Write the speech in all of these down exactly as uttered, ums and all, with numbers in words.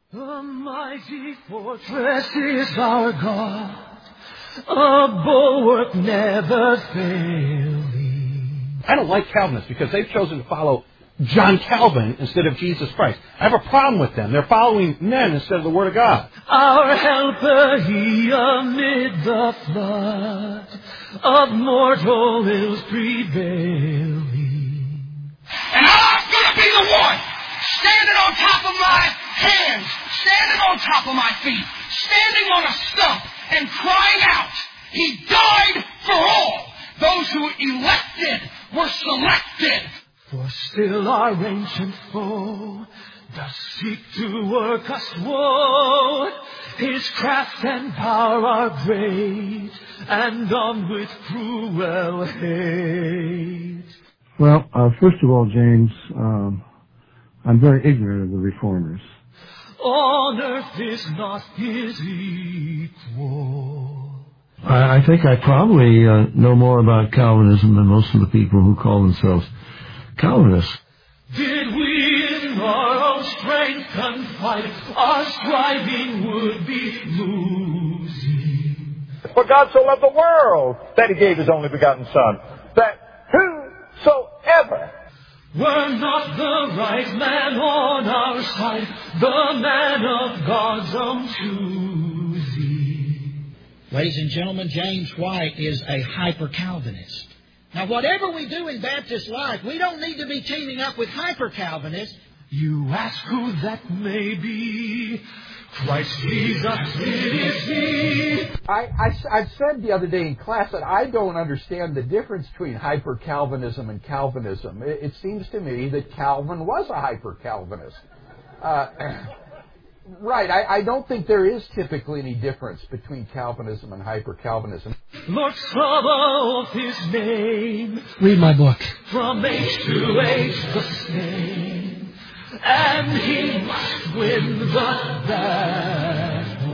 A mighty fortress is our God, a bulwark never failing. I don't like Calvinists because they've chosen to follow John Calvin instead of Jesus Christ. I have a problem with them. They're following men instead of the Word of God. Our helper, he amid the flood of mortal ills prevailing. And I'm going to be the one standing on top of my hands, standing on top of my feet, standing on a stump and crying out, he died for all. Those who elected were selected. For still our ancient foe does seek to work us woe. His craft and power are great, and armed with cruel hate. Well, uh, first of all, James, um, I'm very ignorant of the Reformers. On earth is not his equal. I, I think I probably uh, know more about Calvinism than most of the people who call themselves Calvinists. Did we in our own strength confide, our striving would be losing. For God so loved the world that he gave his only begotten Son, that whosoever were not the right man on our side, the man of God's own choosing. Ladies and gentlemen, James White is a hyper-Calvinist. Now, whatever we do in Baptist life, we don't need to be teaming up with hyper-Calvinists. You ask who that may be. Christ Jesus, it is he. I, I, I said the other day in class that I don't understand the difference between hyper-Calvinism and Calvinism. It, it seems to me that Calvin was a hyper-Calvinist. Uh, right, I, I don't think there is typically any difference between Calvinism and hyper-Calvinism. Lord Sabaoth his name. Read my book. From age to age the same. And he must win the battle.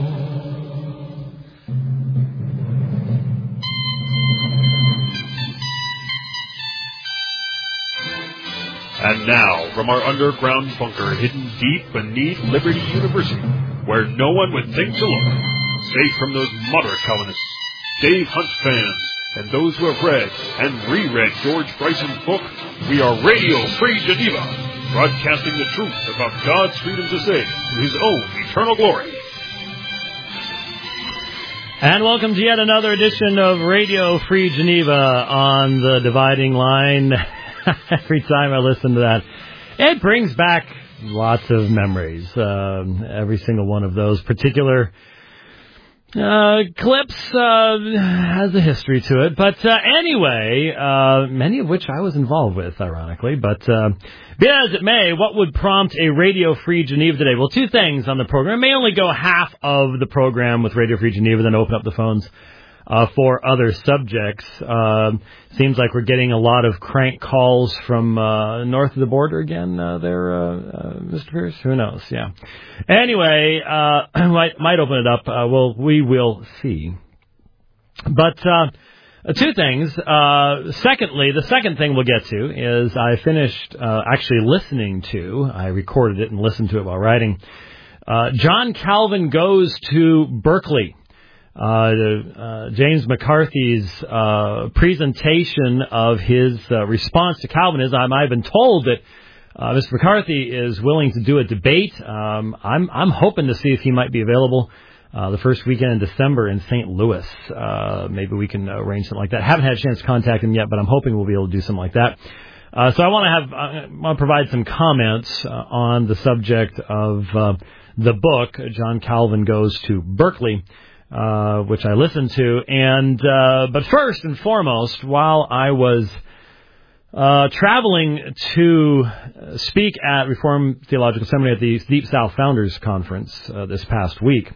And now, from our underground bunker hidden deep beneath Liberty University, where no one would think to look, safe from those moderate Calvinists, Dave Hunt fans, and those who have read and reread George Bryson's book, we are Radio Free Geneva, broadcasting the truth about God's freedom to say to his own eternal glory. And welcome to yet another edition of Radio Free Geneva on the dividing line. Every time I listen to that, it brings back lots of memories. Um, every single one of those particular uh, clips uh, has a history to it. But uh, anyway, uh, many of which I was involved with, ironically. But uh, be as it may, what would prompt a Radio Free Geneva today? Well, two things on the program. I may only go half of the program with Radio Free Geneva, then open up the phones uh, for other subjects. Uh, seems like we're getting a lot of crank calls from uh, north of the border again uh, there, uh, uh, Mister Pierce. Who knows? Yeah. Anyway, uh, might, might open it up. Uh, well, we will see. But uh, two things. Uh, secondly, the second thing we'll get to is I finished uh, actually listening to, I recorded it and listened to it while writing, uh, John Calvin Goes to Berkeley. Uh, uh, James McCarthy's uh, presentation of his uh, response to Calvinism. I've been told that uh, Mister McCarthy is willing to do a debate. Um, I'm I'm hoping to see if he might be available uh, the first weekend in December in Saint Louis. Uh, maybe we can arrange something like that. Haven't had a chance to contact him yet, but I'm hoping we'll be able to do something like that. Uh, so I want to have I want to provide some comments uh, on the subject of uh, the book John Calvin Goes to Berkeley. Uh, which I listened to, and uh, but first and foremost, while I was uh, traveling to speak at Reformed Theological Seminary at the Deep South Founders Conference uh, this past week,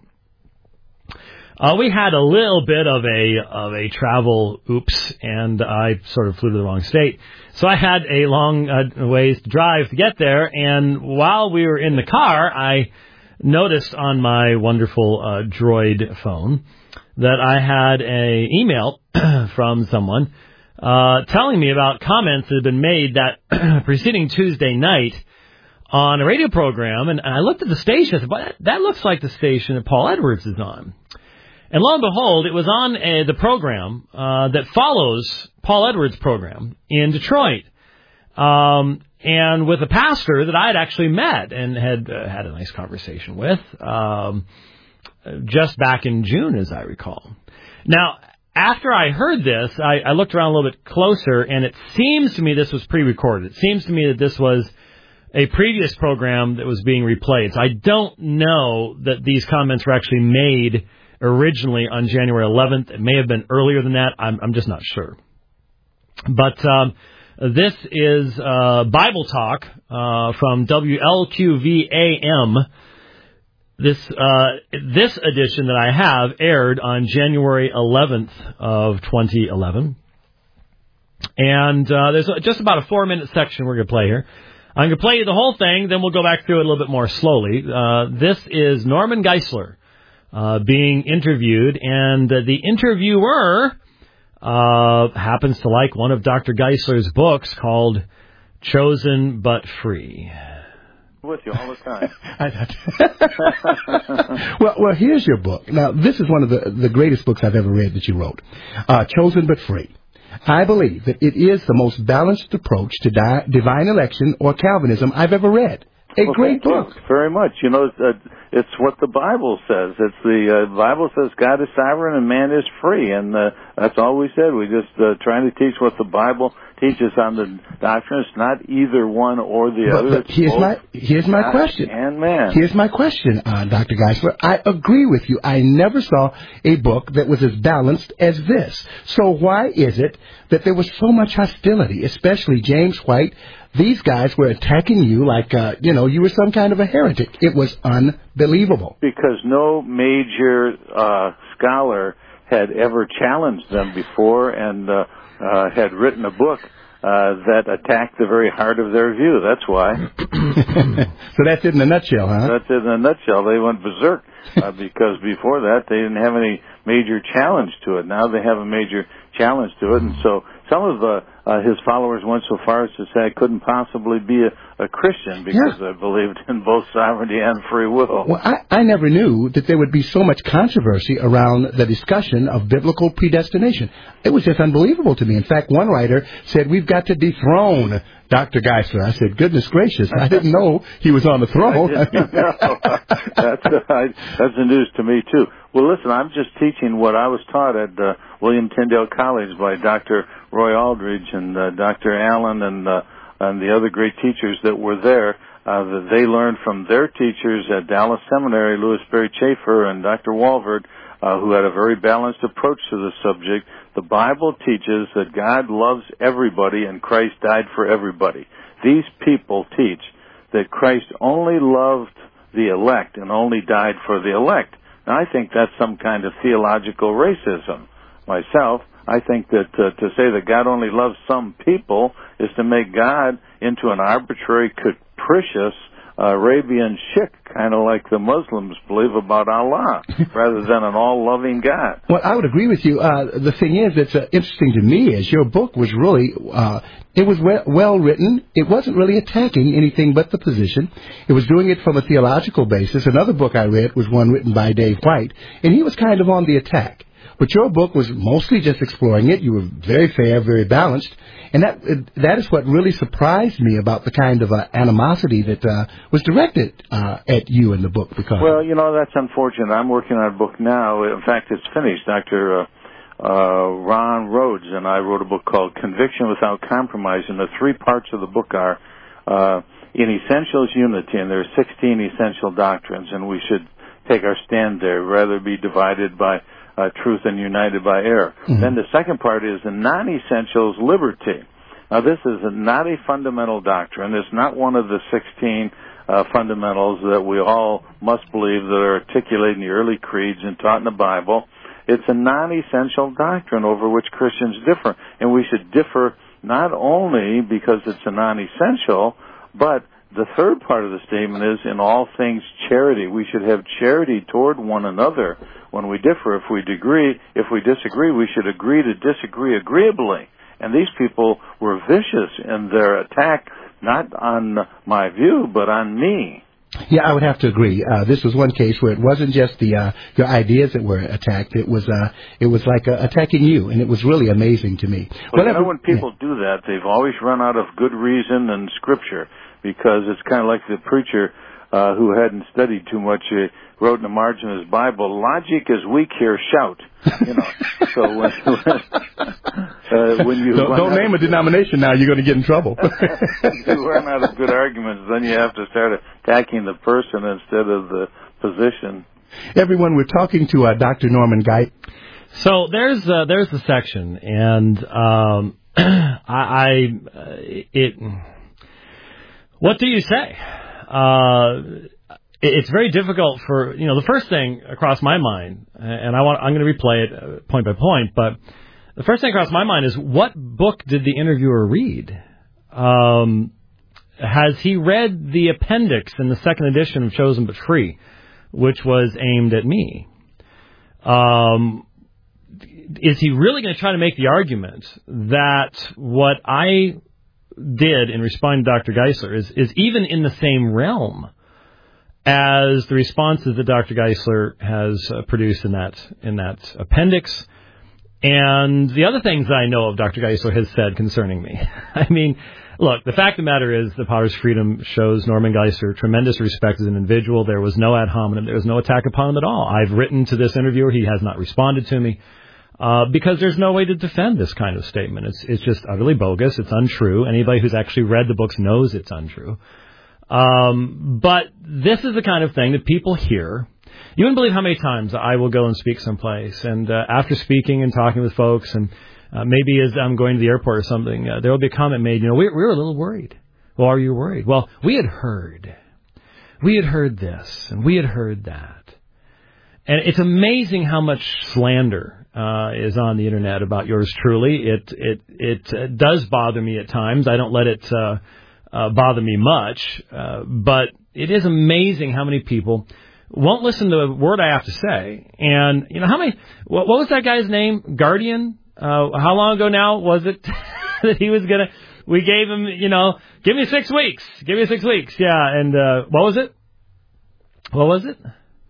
uh, we had a little bit of a of a travel oops, and I sort of flew to the wrong state, so I had a long uh, ways to drive to get there, and while we were in the car, I noticed on my wonderful uh, Droid phone that I had a email from someone uh, telling me about comments that had been made that preceding Tuesday night on a radio program, and I looked at the station. I said, well, that looks like the station that Paul Edwards is on. And lo and behold, it was on a, the program uh, that follows Paul Edwards' program in Detroit, um, and with a pastor that I had actually met and had uh, had a nice conversation with um, just back in June, as I recall. Now, after I heard this, I, I looked around a little bit closer, and it seems to me this was pre-recorded. It seems to me that this was a previous program that was being replayed. So I don't know that these comments were actually made originally on January eleventh. It may have been earlier than that. I'm, I'm just not sure. But um, this is uh, Bible Talk uh, from W L Q V A M. This uh, this edition that I have aired on January eleventh of twenty eleven. And uh, there's just about a four-minute section we're going to play here. I'm going to play you the whole thing, then we'll go back through it a little bit more slowly. Uh, this is Norman Geisler uh, being interviewed, and uh, the interviewer uh, happens to like one of Doctor Geisler's books called Chosen But Free. With you all the time. well, well, here's your book. Now, this is one of the, the greatest books I've ever read that you wrote, uh, Chosen But Free. I believe that it is the most balanced approach to di- divine election or Calvinism I've ever read. A well, great book. You very much. You know, it's, uh, it's what the Bible says. It's the uh, Bible says God is sovereign and man is free, and uh, that's all we said. We just uh, trying to teach what the Bible teaches on the doctrine. It's not either one or the but, other. But here's my here's my God question. And man. Here's my question, uh, Doctor Geisler. I agree with you. I never saw a book that was as balanced as this. So why is it that there was so much hostility, especially James White? These guys were attacking you like, uh, you know, you were some kind of a heretic. It was unbelievable. Because no major uh, scholar had ever challenged them before and uh, uh, had written a book uh, that attacked the very heart of their view. That's why. So that's it in a nutshell, huh? That's it in a nutshell. They went berserk uh, because before that they didn't have any major challenge to it. Now they have a major challenge to it, and so some of the, uh, his followers went so far as to say I couldn't possibly be a, a Christian because yeah. I believed in both sovereignty and free will. Well, I, I never knew that there would be so much controversy around the discussion of biblical predestination. It was just unbelievable to me. In fact, one writer said, we've got to dethrone Doctor Geisler. I said, goodness gracious, I didn't know he was on the throne. I didn't know. That's, uh, that's the news to me, too. Well, listen, I'm just teaching what I was taught at uh, William Tyndale College by Doctor Roy Aldridge and uh, Doctor Allen and uh, and the other great teachers that were there. Uh, that they learned from their teachers at Dallas Seminary, Louis Berry Chafer and Doctor Walvoord, uh, who had a very balanced approach to the subject. The Bible teaches that God loves everybody and Christ died for everybody. These people teach that Christ only loved the elect and only died for the elect. Now, I think that's some kind of theological racism. Myself, I think that uh, to say that God only loves some people is to make God into an arbitrary, capricious uh, Arabian sheikh, kind of like the Muslims believe about Allah, rather than an all-loving God. Well, I would agree with you. Uh, the thing is, that's uh, interesting to me is your book was really, uh, it was well, well written. It wasn't really attacking anything but the position. It was doing it from a theological basis. Another book I read was one written by Dave White, and he was kind of on the attack. But your book was mostly just exploring it. You were very fair, very balanced. And that that is what really surprised me about the kind of uh, animosity that uh, was directed uh, at you in the book. Because Well, you know, that's unfortunate. I'm working on a book now. In fact, it's finished. Doctor Uh, uh, Ron Rhodes and I wrote a book called Conviction Without Compromise. And the three parts of the book are, uh, in essentials, unity. And there are sixteen essential doctrines. And we should take our stand there, rather be divided by Uh, truth and united by error. Mm-hmm. Then the second part is the non-essentials, liberty. Now, this is a, not a fundamental doctrine. It's not one of the sixteen uh, fundamentals that we all must believe that are articulated in the early creeds and taught in the Bible. It's a non-essential doctrine over which Christians differ. And we should differ not only because it's a non-essential, but the third part of the statement is, in all things, charity. We should have charity toward one another when we differ. If we degree, if we disagree, we should agree to disagree agreeably. And these people were vicious in their attack not on my view, but on me. Yeah, I would have to agree. Uh, this was one case where it wasn't just the uh, your ideas that were attacked. It was uh, it was like uh, attacking you, and it was really amazing to me. Well, Whatever, you know, when people yeah. do that, they've always run out of good reason and scripture, because it's kind of like the preacher uh, who hadn't studied too much. Uh, wrote in the margin of his Bible, "Logic is weak here, shout." You know, so when, uh, when you don't, don't name a denomination now, you're going to get in trouble. You run out of good arguments, then you have to start attacking the person instead of the position. Everyone, we're talking to uh, Doctor Norman Geisler. So there's uh, there's the section, and um, I, I uh, it. What do you say? Uh, It's very difficult for, you know, the first thing across my mind, and I want, I'm going to replay it point by point, but the first thing across my mind is, what book did the interviewer read? Um, has he read the appendix in the second edition of Chosen But Free, which was aimed at me? Um, is he really going to try to make the argument that what I did in responding to Doctor Geisler is, is even in the same realm as the responses that Doctor Geisler has uh, produced in that in that appendix, and the other things I know of Doctor Geisler has said concerning me? I mean, look, the fact of the matter is, the Potter's Freedom shows Norman Geisler tremendous respect as an individual. There was no ad hominem. There was no attack upon him at all. I've written to this interviewer. He has not responded to me uh, because there's no way to defend this kind of statement. It's it's just utterly bogus. It's untrue. Anybody who's actually read the books knows it's untrue. Um, but this is the kind of thing that people hear. You wouldn't believe how many times I will go and speak someplace, and uh, after speaking and talking with folks, and uh, maybe as I'm going to the airport or something, uh, there will be a comment made, you know, we, we were a little worried. Well, are you worried? Well, we had heard. We had heard this, and we had heard that. And it's amazing how much slander uh, is on the Internet about yours truly. It, it, it uh, does bother me at times. I don't let it Uh, Uh, bother me much, uh, but it is amazing how many people won't listen to a word I have to say. And, you know, how many, what, what was that guy's name? Guardian? Uh, how long ago now was it that he was going to, we gave him, you know, give me six weeks, give me six weeks. Yeah. And, uh, what was it? What was it?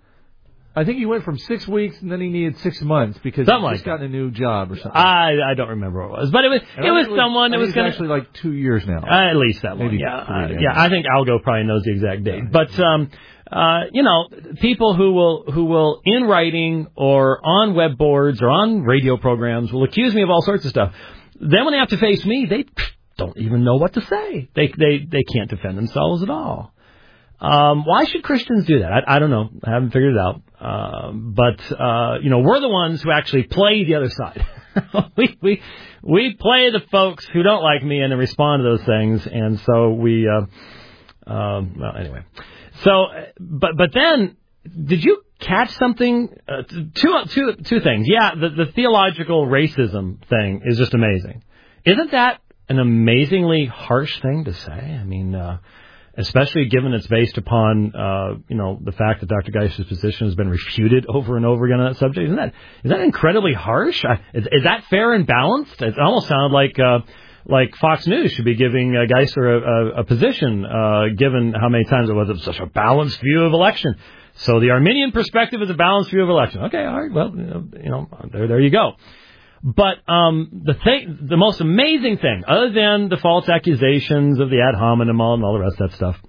I think he went from six weeks and then he needed six months because something he like just got a new job or something. I I don't remember what it was, but it was and it was, was someone. I it was gonna, gonna, actually like two years now. Uh, at least that long. Maybe yeah, three, uh, yeah. yeah. I think Algo probably knows the exact date. But um, uh, you know, people who will who will in writing or on web boards or on radio programs will accuse me of all sorts of stuff. Then when they have to face me, they don't even know what to say. They they they can't defend themselves at all. Um, why should Christians do that? I, I don't know. I haven't figured it out. Um, but, uh, you know, we're the ones who actually play the other side. we, we, we play the folks who don't like me and then respond to those things. And so we, uh, um, well, anyway. So, but, but then, did you catch something? Uh, two, two, two things. Yeah, the, the theological racism thing is just amazing. Isn't that an amazingly harsh thing to say? I mean, uh, especially given it's based upon, uh, you know, the fact that Doctor Geisler's position has been refuted over and over again on that subject. Isn't that, is that incredibly harsh? I, is, is that fair and balanced? It almost sounds like, uh, like Fox News should be giving uh, Geisler a, a, a position, uh, given how many times it was of such a balanced view of election. So the Arminian perspective is a balanced view of election. Okay, all right, well, you know, you know there, there you go. But um, the thing, the most amazing thing, other than the false accusations of the ad hominem and all the rest of that stuff,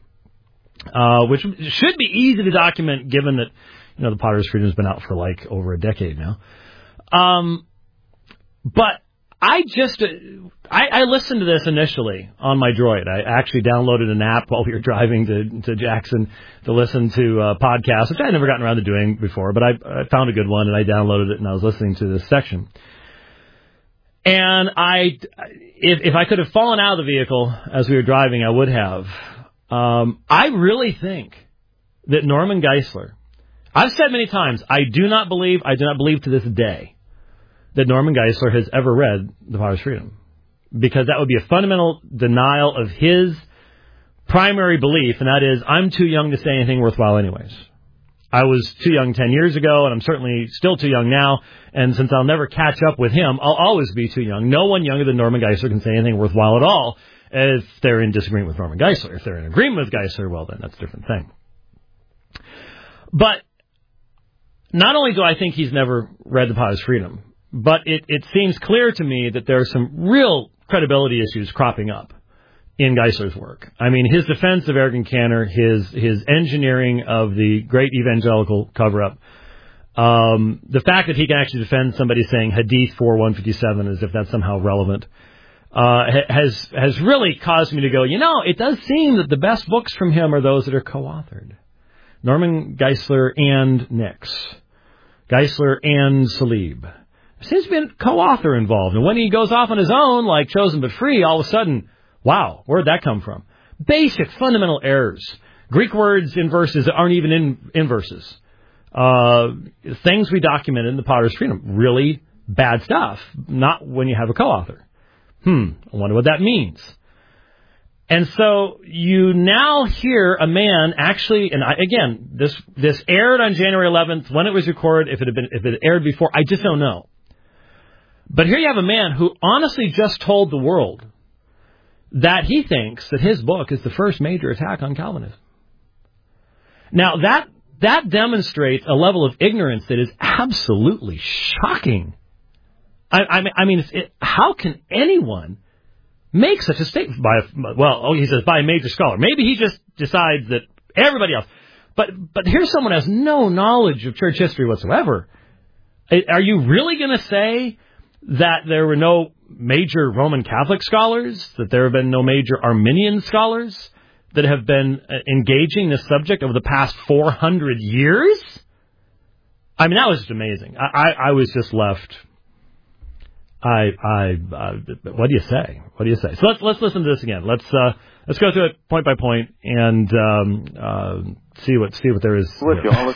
uh, which should be easy to document, given that, you know, the Potter's Freedom has been out for like over a decade now. Um, but I just, uh, I, I listened to this initially on my Droid. I actually downloaded an app while we were driving to, to Jackson to listen to uh, podcasts, which I had never gotten around to doing before, but I, I found a good one and I downloaded it and I was listening to this section. And I, if, if I could have fallen out of the vehicle as we were driving, I would have. Um, I really think that Norman Geisler, I've said many times, I do not believe, I do not believe to this day that Norman Geisler has ever read The Potter's Freedom. Because that would be a fundamental denial of his primary belief, and that is, I'm too young to say anything worthwhile anyways. I was too young ten years ago, and I'm certainly still too young now, and since I'll never catch up with him, I'll always be too young. No one younger than Norman Geisler can say anything worthwhile at all, if they're in disagreement with Norman Geisler. If they're in agreement with Geisler, well, then that's a different thing. But not only do I think he's never read The Potter's Freedom, but it, it seems clear to me that there are some real credibility issues cropping up in Geisler's work. I mean, his defense of Eric and Cantor, his his engineering of the great evangelical cover-up, um, the fact that he can actually defend somebody saying Hadith four one fifty-seven as if that's somehow relevant, uh, has has really caused me to go, you know, it does seem that the best books from him are those that are co-authored. Norman Geisler and Nix. Geisler and Salib. There seems to be a co-author involved. And when he goes off on his own, like Chosen but Free, all of a sudden, wow, where'd that come from? Basic, fundamental errors. Greek words in verses that aren't even in, in verses. Uh, things we documented in The Potter's Freedom. Really bad stuff. Not when you have a co-author. Hmm, I wonder what that means. And so you now hear a man actually, and I, again, this this aired on January eleventh. When it was recorded, if it had been if it had aired before, I just don't know. But here you have a man who honestly just told the world that he thinks that his book is the first major attack on Calvinism. Now that that demonstrates a level of ignorance that is absolutely shocking. I, I mean, I mean, it's, it, how can anyone make such a statement by a, well, oh, he says by a major scholar. Maybe he just decides that everybody else. But but here's someone who has no knowledge of church history whatsoever. Are you really going to say that there were no major Roman Catholic scholars, that there have been no major Arminian scholars that have been engaging this subject over the past four hundred years? I mean, that was just amazing. I, I, I was just left... I, I, uh, what do you say? What do you say? So let's let's listen to this again. Let's uh, let's go through it point by point and um, uh, see what see what there is. With you all the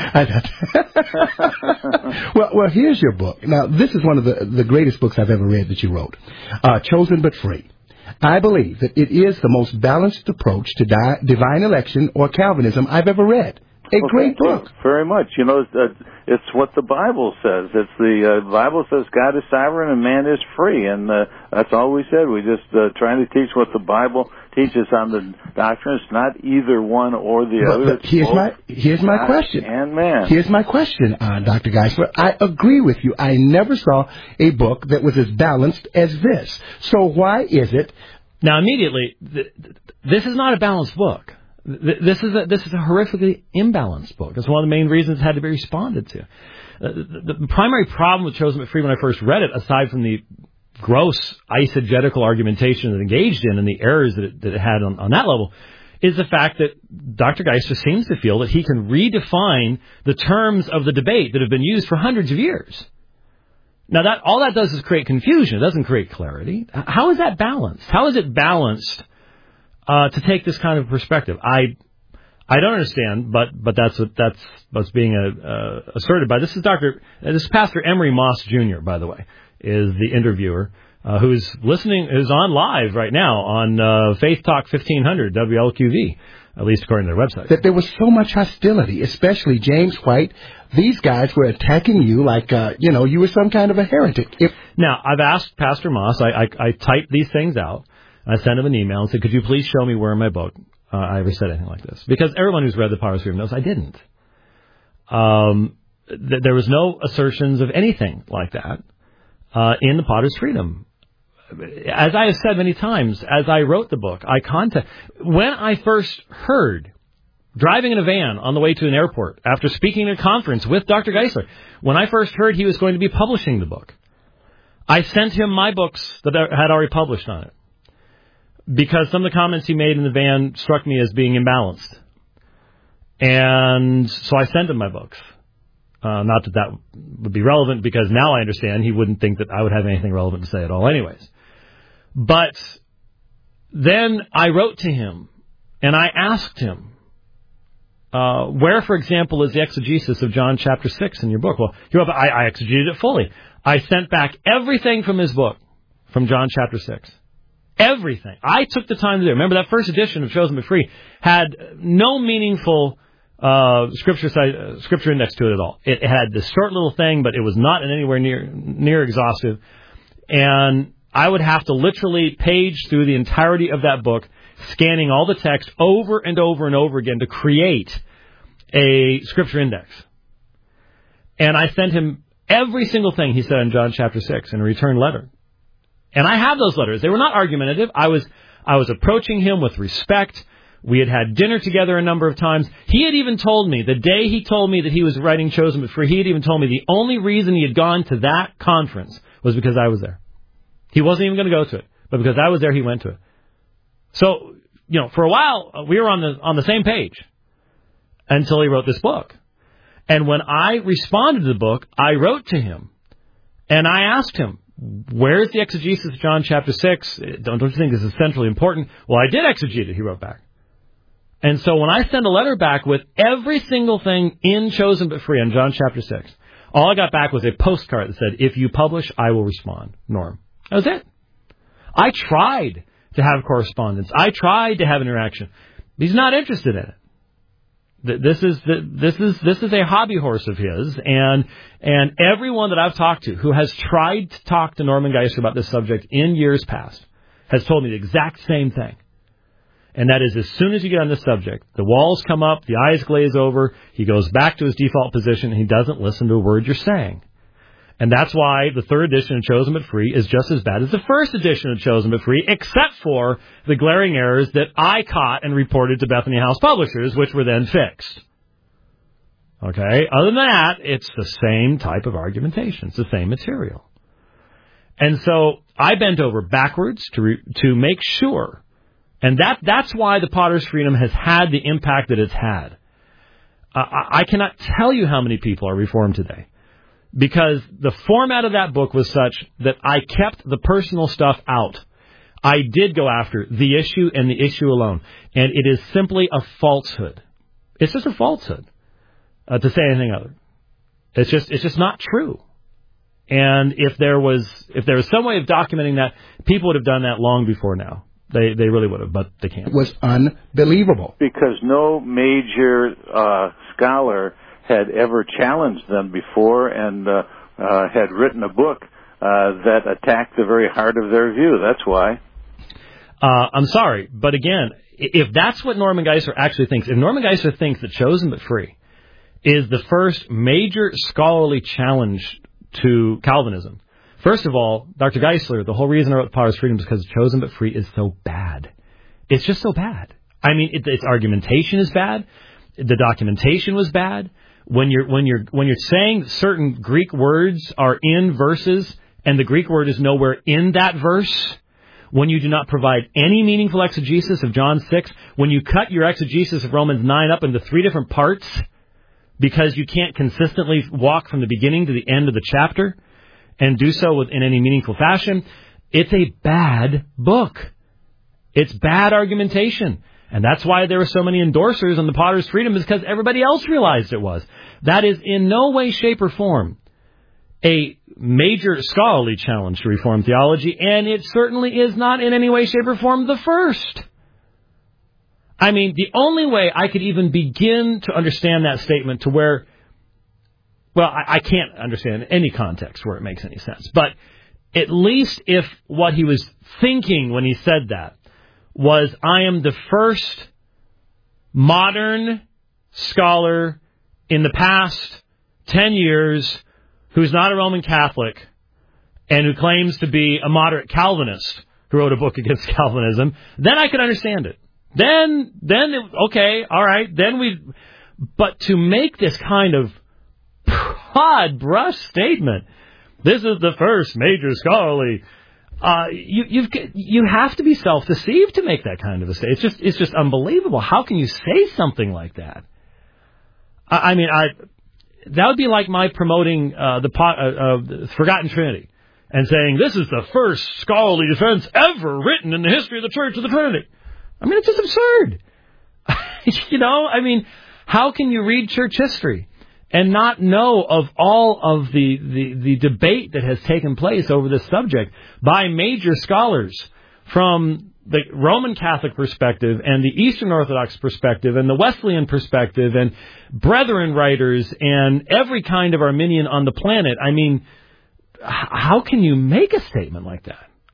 time. well, well, here's your book. Now, this is one of the the greatest books I've ever read that you wrote, uh, Chosen but Free. I believe that it is the most balanced approach to di- divine election or Calvinism I've ever read. A well, great book. Very much. You know, it's, uh, it's what the Bible says. It's the uh, Bible says God is sovereign and man is free, and uh, that's all we said. We just uh, trying to teach what the Bible teaches on the doctrine. It's not either one or the but, other. But here's my here's my question. And man. Here's my question, uh, Doctor Geisler. I agree with you. I never saw a book that was as balanced as this. So why is it? Now, immediately, th- th- this is not a balanced book. This is a, this is a horrifically imbalanced book. It's one of the main reasons it had to be responded to. Uh, the, the primary problem with Chosen but Free when I first read it, aside from the gross eisegetical argumentation that it engaged in and the errors that it, that it had on, on that level, is the fact that Doctor Geisler seems to feel that he can redefine the terms of the debate that have been used for hundreds of years. Now, that all that does is create confusion. It doesn't create clarity. How is that balanced? How is it balanced Uh, to take this kind of perspective? I I don't understand, but but that's what that's what's being uh, uh, asserted by this is Doctor Uh, this is Pastor Emery Moss Junior By the way, is the interviewer uh, who's listening who's on live right now on uh, Faith Talk fifteen hundred W L Q V, at least according to their website. That there was so much hostility, especially James White. These guys were attacking you like uh, you know you were some kind of a heretic. If now I've asked Pastor Moss, I I, I typed these things out. I sent him an email and said, could you please show me where in my book uh, I ever said anything like this? Because everyone who's read The Potter's Freedom knows I didn't. Um, th- there was no assertions of anything like that uh, in The Potter's Freedom. As I have said many times, as I wrote the book, I contact when I first heard, driving in a van on the way to an airport, after speaking at a conference with Doctor Geisler, when I first heard he was going to be publishing the book, I sent him my books that I had already published on it. Because some of the comments he made in the van struck me as being imbalanced. And so I sent him my books. Uh, not that that would be relevant, because now I understand he wouldn't think that I would have anything relevant to say at all anyways. But then I wrote to him, and I asked him, uh, where, for example, is the exegesis of John chapter six in your book? Well, I, I exegeted it fully. I sent back everything from his book, from John chapter six. Everything. I took the time to do it. Remember, that first edition of Chosen but Free had no meaningful uh, scripture site, uh, scripture index to it at all. It, it had this short little thing, but it was not in anywhere near near exhaustive. And I would have to literally page through the entirety of that book, scanning all the text over and over and over again to create a scripture index. And I sent him every single thing he said in John chapter six in a return letter. And I have those letters. They were not argumentative. I was I was approaching him with respect. We had had dinner together a number of times. He had even told me, the day he told me that he was writing Chosen But Free, he had even told me the only reason he had gone to that conference was because I was there. He wasn't even going to go to it, but because I was there, he went to it. So, you know, for a while, we were on the on the same page until he wrote this book. And when I responded to the book, I wrote to him, and I asked him, where's the exegesis of John chapter six? Don't, don't you think this is centrally important? Well, I did exegete it, he wrote back. And so when I sent a letter back with every single thing in Chosen But Free on John chapter six, all I got back was a postcard that said, if you publish, I will respond, Norm. That was it. I tried to have correspondence. I tried to have interaction. He's not interested in it. This is this is this is a hobby horse of his, and and everyone that I've talked to who has tried to talk to Norman Geisler about this subject in years past has told me the exact same thing. And that is, as soon as you get on this subject, the walls come up, the eyes glaze over, he goes back to his default position, and he doesn't listen to a word you're saying. And that's why the third edition of Chosen But Free is just as bad as the first edition of Chosen But Free, except for the glaring errors that I caught and reported to Bethany House Publishers, which were then fixed. Okay? Other than that, it's the same type of argumentation. It's the same material. And so I bent over backwards to re- to make sure. And that that's why the Potter's Freedom has had the impact that it's had. Uh, I, I cannot tell you how many people are reformed today. Because the format of that book was such that I kept the personal stuff out. I did go after the issue and the issue alone. And it is simply a falsehood. It's just a falsehood uh, to say anything other. It's just it's just not true. And if there was if there was some way of documenting that, people would have done that long before now. They they really would have, but they can't. It was unbelievable. Because no major uh, scholar had ever challenged them before and uh, uh, had written a book uh, that attacked the very heart of their view. That's why. Uh, I'm sorry, but again, if that's what Norman Geisler actually thinks, if Norman Geisler thinks that Chosen But Free is the first major scholarly challenge to Calvinism, first of all, Doctor Geisler, the whole reason I wrote The Potter's Freedom is because Chosen But Free is so bad. It's just so bad. I mean, it, its argumentation is bad. The documentation was bad. When you're when you're when you're saying certain Greek words are in verses and the Greek word is nowhere in that verse, when you do not provide any meaningful exegesis of John six, when you cut your exegesis of Romans nine up into three different parts because you can't consistently walk from the beginning to the end of the chapter and do so in any meaningful fashion, it's a bad book. It's bad argumentation. And that's why there were so many endorsers on the Potter's Freedom, is because everybody else realized it was. That is in no way, shape, or form a major scholarly challenge to Reformed theology, and it certainly is not in any way, shape, or form the first. I mean, the only way I could even begin to understand that statement to where, well, I, I can't understand any context where it makes any sense, but at least if what he was thinking when he said that was, I am the first modern scholar in the past ten years who's not a Roman Catholic and who claims to be a moderate Calvinist who wrote a book against Calvinism, then I could understand it. Then, then, it, okay, all right, then we, but to make this kind of broad brush statement, this is the first major scholarly, uh, you, you've, you have to be self-deceived to make that kind of a statement. It's just, it's just unbelievable. How can you say something like that? I, I mean, I, that would be like my promoting, uh, the, pot, uh, uh, the Forgotten Trinity and saying, this is the first scholarly defense ever written in the history of the Church of the Trinity. I mean, it's just absurd. You know, I mean, how can you read church history and not know of all of the, the, the debate that has taken place over this subject by major scholars from the Roman Catholic perspective and the Eastern Orthodox perspective and the Wesleyan perspective and Brethren writers and every kind of Arminian on the planet? I mean, how can you make a statement like that?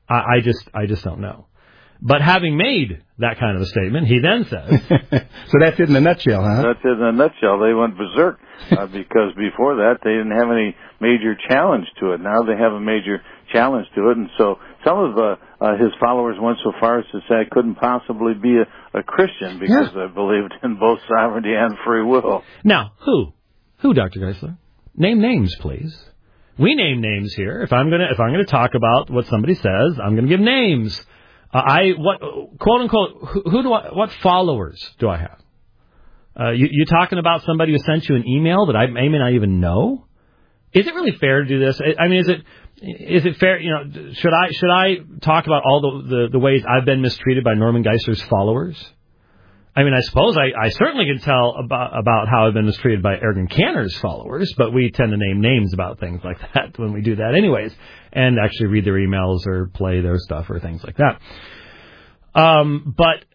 I, I just I just don't know. But having made that kind of a statement, he then says... So that's it in a nutshell, huh? That's it in a nutshell. They went berserk uh, because before that they didn't have any major challenge to it. Now they have a major challenge to it, and so some of uh, uh, his followers went so far as to say I couldn't possibly be a, a Christian because yeah. I believed in both sovereignty and free will. Now, who? Who, Doctor Geisler? Name names, please. We name names here. If I'm gonna if I'm gonna talk about what somebody says, I'm gonna give names. Uh, I what quote unquote who, who do I what followers do I have? Uh, you, you're talking about somebody who sent you an email that I may not even know. Is it really fair to do this? I, I mean, is it is it fair? You know, should I should I talk about all the the, the ways I've been mistreated by Norman Geisler's followers? I mean, I suppose I, I certainly can tell about about how I've been mistreated by Ergen Cantor's followers, but we tend to name names about things like that when we do that anyways, and actually read their emails or play their stuff or things like that. Um, but,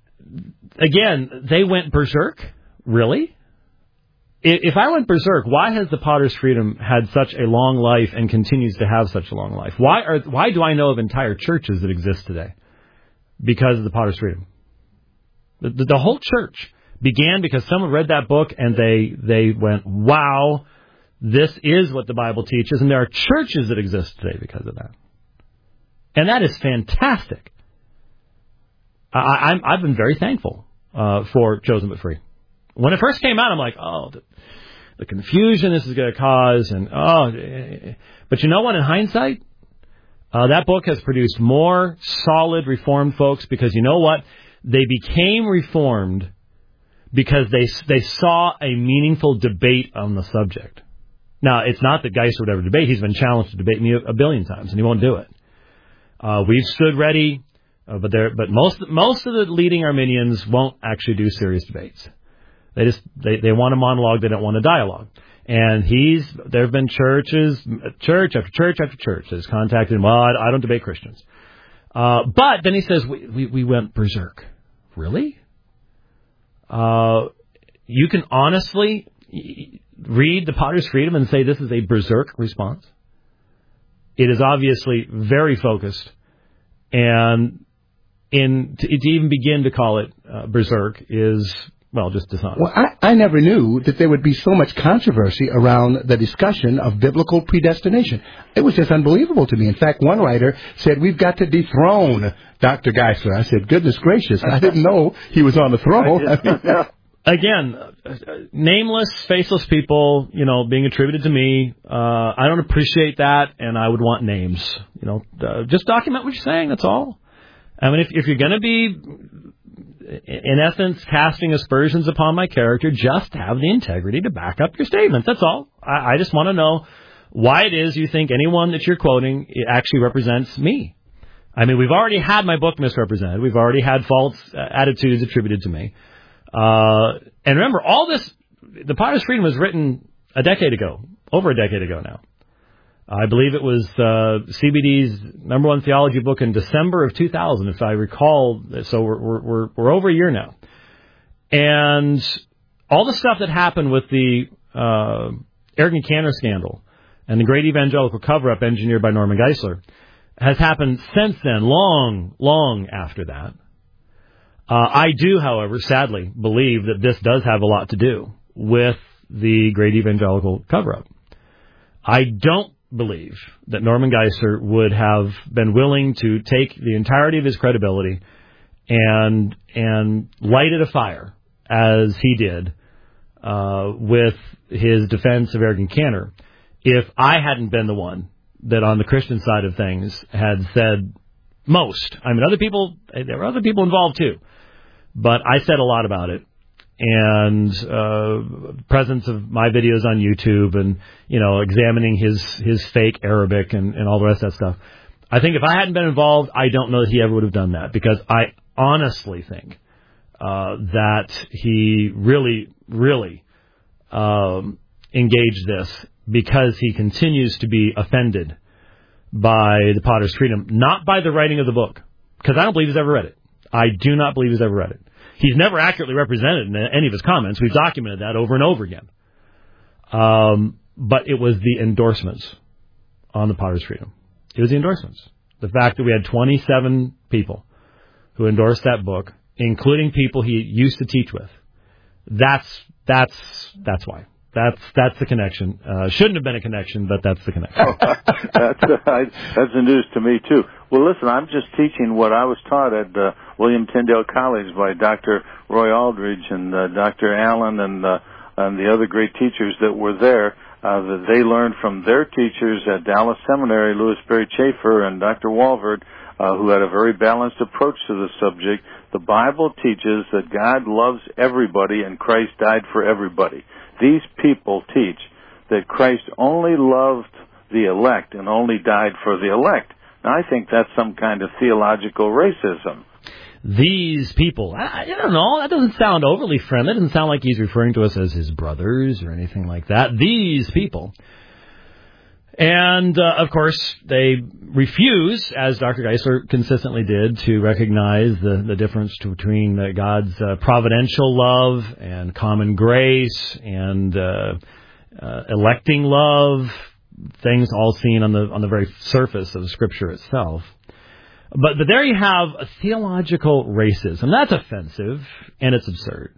again, they went berserk? Really? If I went berserk, why has the Potter's Freedom had such a long life and continues to have such a long life? Why are why do I know of entire churches that exist today? Because of the Potter's Freedom. The, the, the whole church began because someone read that book and they they went, wow, this is what the Bible teaches. And there are churches that exist today because of that. And that is fantastic. I, I'm, I've been very thankful uh, for Chosen But Free. When it first came out, I'm like, oh, the, the confusion this is going to cause. and oh, But you know what, in hindsight, uh, that book has produced more solid Reformed folks because you know what? They became Reformed because they they saw a meaningful debate on the subject. Now, it's not that Geisler would ever debate. He's been challenged to debate me a, a billion times, and he won't do it. Uh, we've stood ready, uh, but there, but most most of the leading Arminians won't actually do serious debates. They just they, they want a monologue. They don't want a dialogue. And he's there have been churches, church after church after church that's contacted him. Well, I, I don't debate Christians. Uh, but then he says we we, we went berserk. Really? Uh, you can honestly read the Potter's Freedom and say this is a berserk response. It is obviously very focused, and in to, to even begin to call it uh, berserk is, well, just dishonest. Well, I, I never knew that there would be so much controversy around the discussion of biblical predestination. It was just unbelievable to me. In fact, one writer said, we've got to dethrone Doctor Geisler. I said, goodness gracious, I didn't know he was on the throne. I mean, Again, uh, nameless, faceless people, you know, being attributed to me. Uh, I don't appreciate that, and I would want names. You know, uh, just document what you're saying, that's all. I mean, if, if you're going to be, in essence, casting aspersions upon my character, just have the integrity to back up your statements. That's all. I, I just want to know why it is you think anyone that you're quoting actually represents me. I mean, we've already had my book misrepresented. We've already had false attitudes attributed to me. Uh, and remember, all this, the Potter's Freedom was written a decade ago, over a decade ago now. I believe it was uh, C B D's number one theology book in December of two thousand, if I recall. So we're, we're, we're over a year now. And all the stuff that happened with the uh, Ergen Cantor scandal and the great evangelical cover-up engineered by Norman Geisler has happened since then, long, long after that. Uh, I do, however, sadly, believe that this does have a lot to do with the great evangelical cover-up. I don't believe that Norman Geisler would have been willing to take the entirety of his credibility and and light it afire, as he did, uh, with his defense of Ergen Cantor, if I hadn't been the one that on the Christian side of things had said most. I mean, other people, there were other people involved too. But I said a lot about it, and uh, presence of my videos on YouTube, and you know, examining his his fake Arabic and, and all the rest of that stuff. I think if I hadn't been involved, I don't know that he ever would have done that, because I honestly think uh, that he really, really um, engaged this because he continues to be offended by the Potter's Freedom, not by the writing of the book, because I don't believe he's ever read it. I do not believe he's ever read it. He's never accurately represented in any of his comments. We've documented that over and over again. Um, but it was the endorsements on the Potter's Freedom. It was the endorsements. the fact that we had twenty-seven people who endorsed that book, including people he used to teach with. That's that's that's why. That's that's the connection. Uh, shouldn't have been a connection, but that's the connection. that's, uh, that's the news to me, too. Well, listen, I'm just teaching what I was taught at uh, William Tyndale College by Doctor Roy Aldridge and uh, Doctor Allen and, uh, and the other great teachers that were there. Uh, that they learned from their teachers at Dallas Seminary, Louis Berry Chafer and Doctor Walvoord, uh, who had a very balanced approach to the subject. The Bible teaches that God loves everybody and Christ died for everybody. These people teach that Christ only loved the elect and only died for the elect. Now, I think that's some kind of theological racism. These people, I, I don't know, that doesn't sound overly friendly. It doesn't sound like he's referring to us as his brothers or anything like that. These people. And, uh, of course, they refuse, as Doctor Geisler consistently did, to recognize the, the difference between uh, God's uh, providential love and common grace and uh, uh, electing love, things all seen on the on the very surface of Scripture itself. But, but there you have a theological racism. That's offensive, and it's absurd.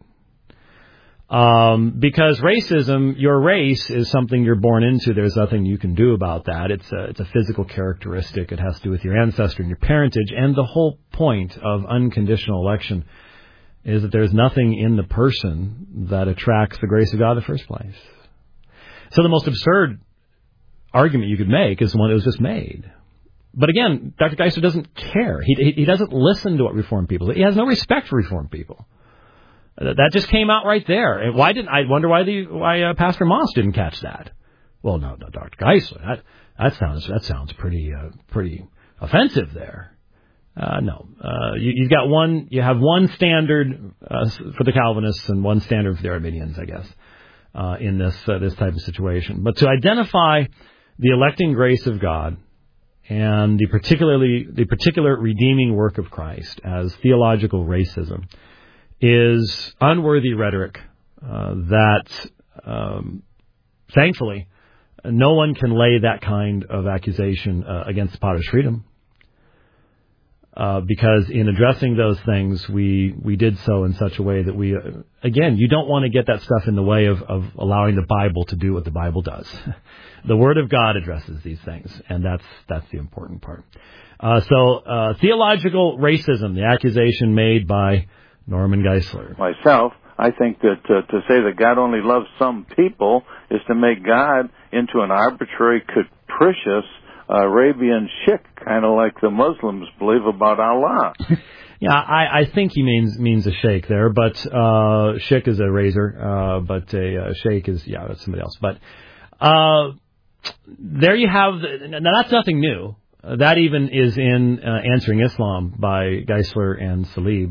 Um, because racism, your race is something you're born into. There's nothing you can do about that. It's a, it's a physical characteristic. It has to do with your ancestry and your parentage. And the whole point of unconditional election is that there's nothing in the person that attracts the grace of God in the first place. So the most absurd argument you could make is the one that was just made. But again, Doctor Geisler doesn't care. He, he, he doesn't listen to what Reformed people do. He has no respect for Reformed people. That just came out right there. And why didn't I wonder why the why uh, Pastor Moss didn't catch that? Well, no, no, Doctor Geisler, that that sounds that sounds pretty uh, pretty offensive there. Uh, no, uh, you, you've got one. You have one standard uh, for the Calvinists and one standard for the Arminians, I guess, uh, in this uh, this type of situation. But to identify the electing grace of God and the particularly the particular redeeming work of Christ as theological racism is unworthy rhetoric uh, that, um, thankfully, no one can lay that kind of accusation uh, against Potter's Freedom. Uh, because in addressing those things, we, we did so in such a way that we, uh, again, you don't want to get that stuff in the way of, of allowing the Bible to do what the Bible does. The Word of God addresses these things, and that's that's the important part. Uh, so, uh, theological racism, the accusation made by Norman Geisler. Myself, I think that uh, to say that God only loves some people is to make God into an arbitrary, capricious uh, Arabian sheikh, kind of like the Muslims believe about Allah. Yeah, I, I think he means means a sheikh there, but uh, sheikh is a razor, uh, but a uh, sheikh is, yeah, that's somebody else. But uh, there you have, the, now that's nothing new. Uh, that even is in uh, Answering Islam by Geisler and Salib.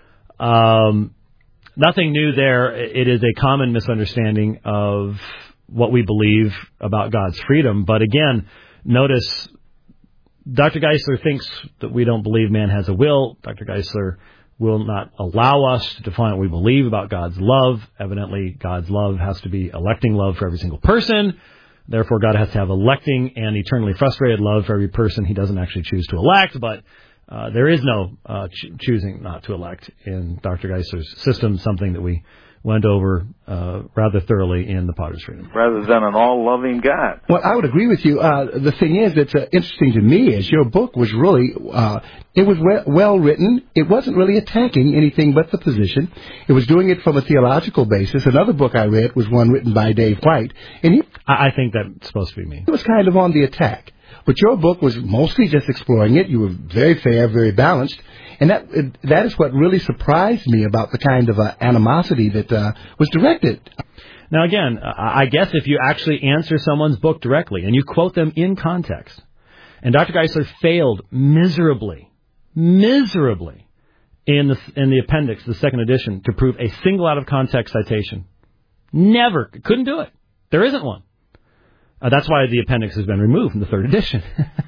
Um, nothing new there. It is a common misunderstanding of what we believe about God's freedom. But again, notice Doctor Geisler thinks that we don't believe man has a will. Doctor Geisler will not allow us to define what we believe about God's love. Evidently, God's love has to be electing love for every single person. Therefore, God has to have electing and eternally frustrated love for every person he doesn't actually choose to elect. But Uh, there is no uh, ch- choosing not to elect in Doctor Geisler's system, something that we went over uh, rather thoroughly in the Potter's Freedom. Rather than an all-loving God. Well, I would agree with you. Uh, the thing is that's uh, interesting to me is your book was really, uh, it was we- well written. It wasn't really attacking anything but the position. It was doing it from a theological basis. Another book I read was one written by Dave White. And he, I, I think that's supposed to be me. It was kind of on the attack. But your book was mostly just exploring it. You were very fair, very balanced. And that that is what really surprised me about the kind of uh, animosity that uh, was directed. Now, again, I guess if you actually answer someone's book directly and you quote them in context, and Doctor Geisler failed miserably, miserably in the, in the appendix, the second edition, to prove a single out-of-context citation. Never. Couldn't do it. There isn't one. Uh, that's why the appendix has been removed from the third edition.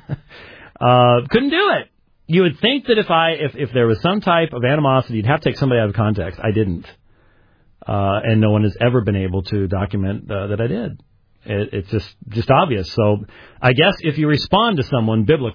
uh, couldn't do it. You would think that if I, if, if there was some type of animosity, you'd have to take somebody out of context. I didn't. Uh, and no one has ever been able to document uh, that I did. It, it's just, just obvious. So I guess if you respond to someone biblically,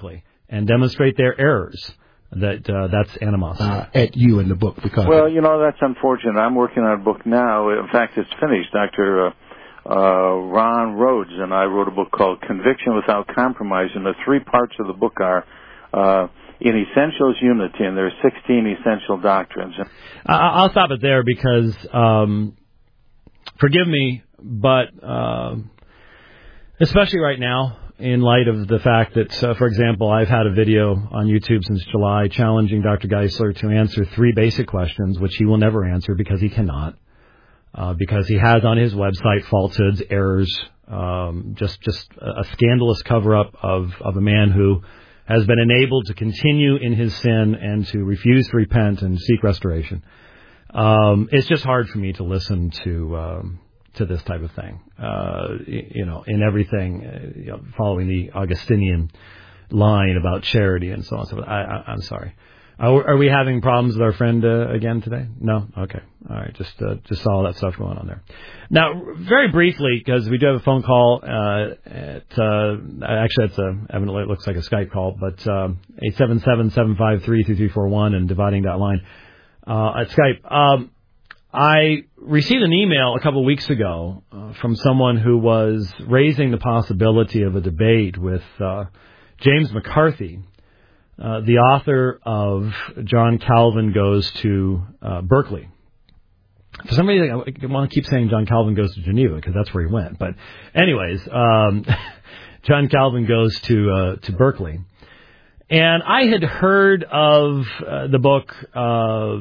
and demonstrate their errors, that uh, that's animosity. Uh, at you in the book because. Well, you know, that's unfortunate. I'm working on a book now. In fact, it's finished. Doctor Uh, uh, Ron Rhodes and I wrote a book called Conviction Without Compromise, and the three parts of the book are uh, in essentials, unity, and there are sixteen essential doctrines. I'll stop it there because, um, forgive me, but uh, especially right now, in light of the fact that, uh, for example, I've had a video on YouTube since July challenging Doctor Geisler to answer three basic questions, which he will never answer because he cannot, uh, because he has on his website falsehoods, errors, um, just just a scandalous cover-up of, of a man who has been enabled to continue in his sin and to refuse to repent and seek restoration. Um, it's just hard for me to listen to um, to this type of thing, uh, you know, in everything, uh, you know, following the Augustinian line about charity and so on. So I, I, I'm sorry. Are, are we having problems with our friend uh, again today? No? Okay. All right. Just uh, just saw all that stuff going on there. Now, very briefly, because we do have a phone call. Uh, at, uh, actually, it's a, evidently it looks like a Skype call, but uh, eight seven seven, seven five three, three three four one and dividing that line uh, at Skype. Um, I received an email a couple of weeks ago uh, from someone who was raising the possibility of a debate with uh, James McCarthy, Uh, the author of John Calvin Goes to uh, Berkeley. For some reason, I want to keep saying John Calvin Goes to Geneva because that's where he went. But anyways, um, John Calvin Goes to uh, to Berkeley. And I had heard of uh, the book. Uh,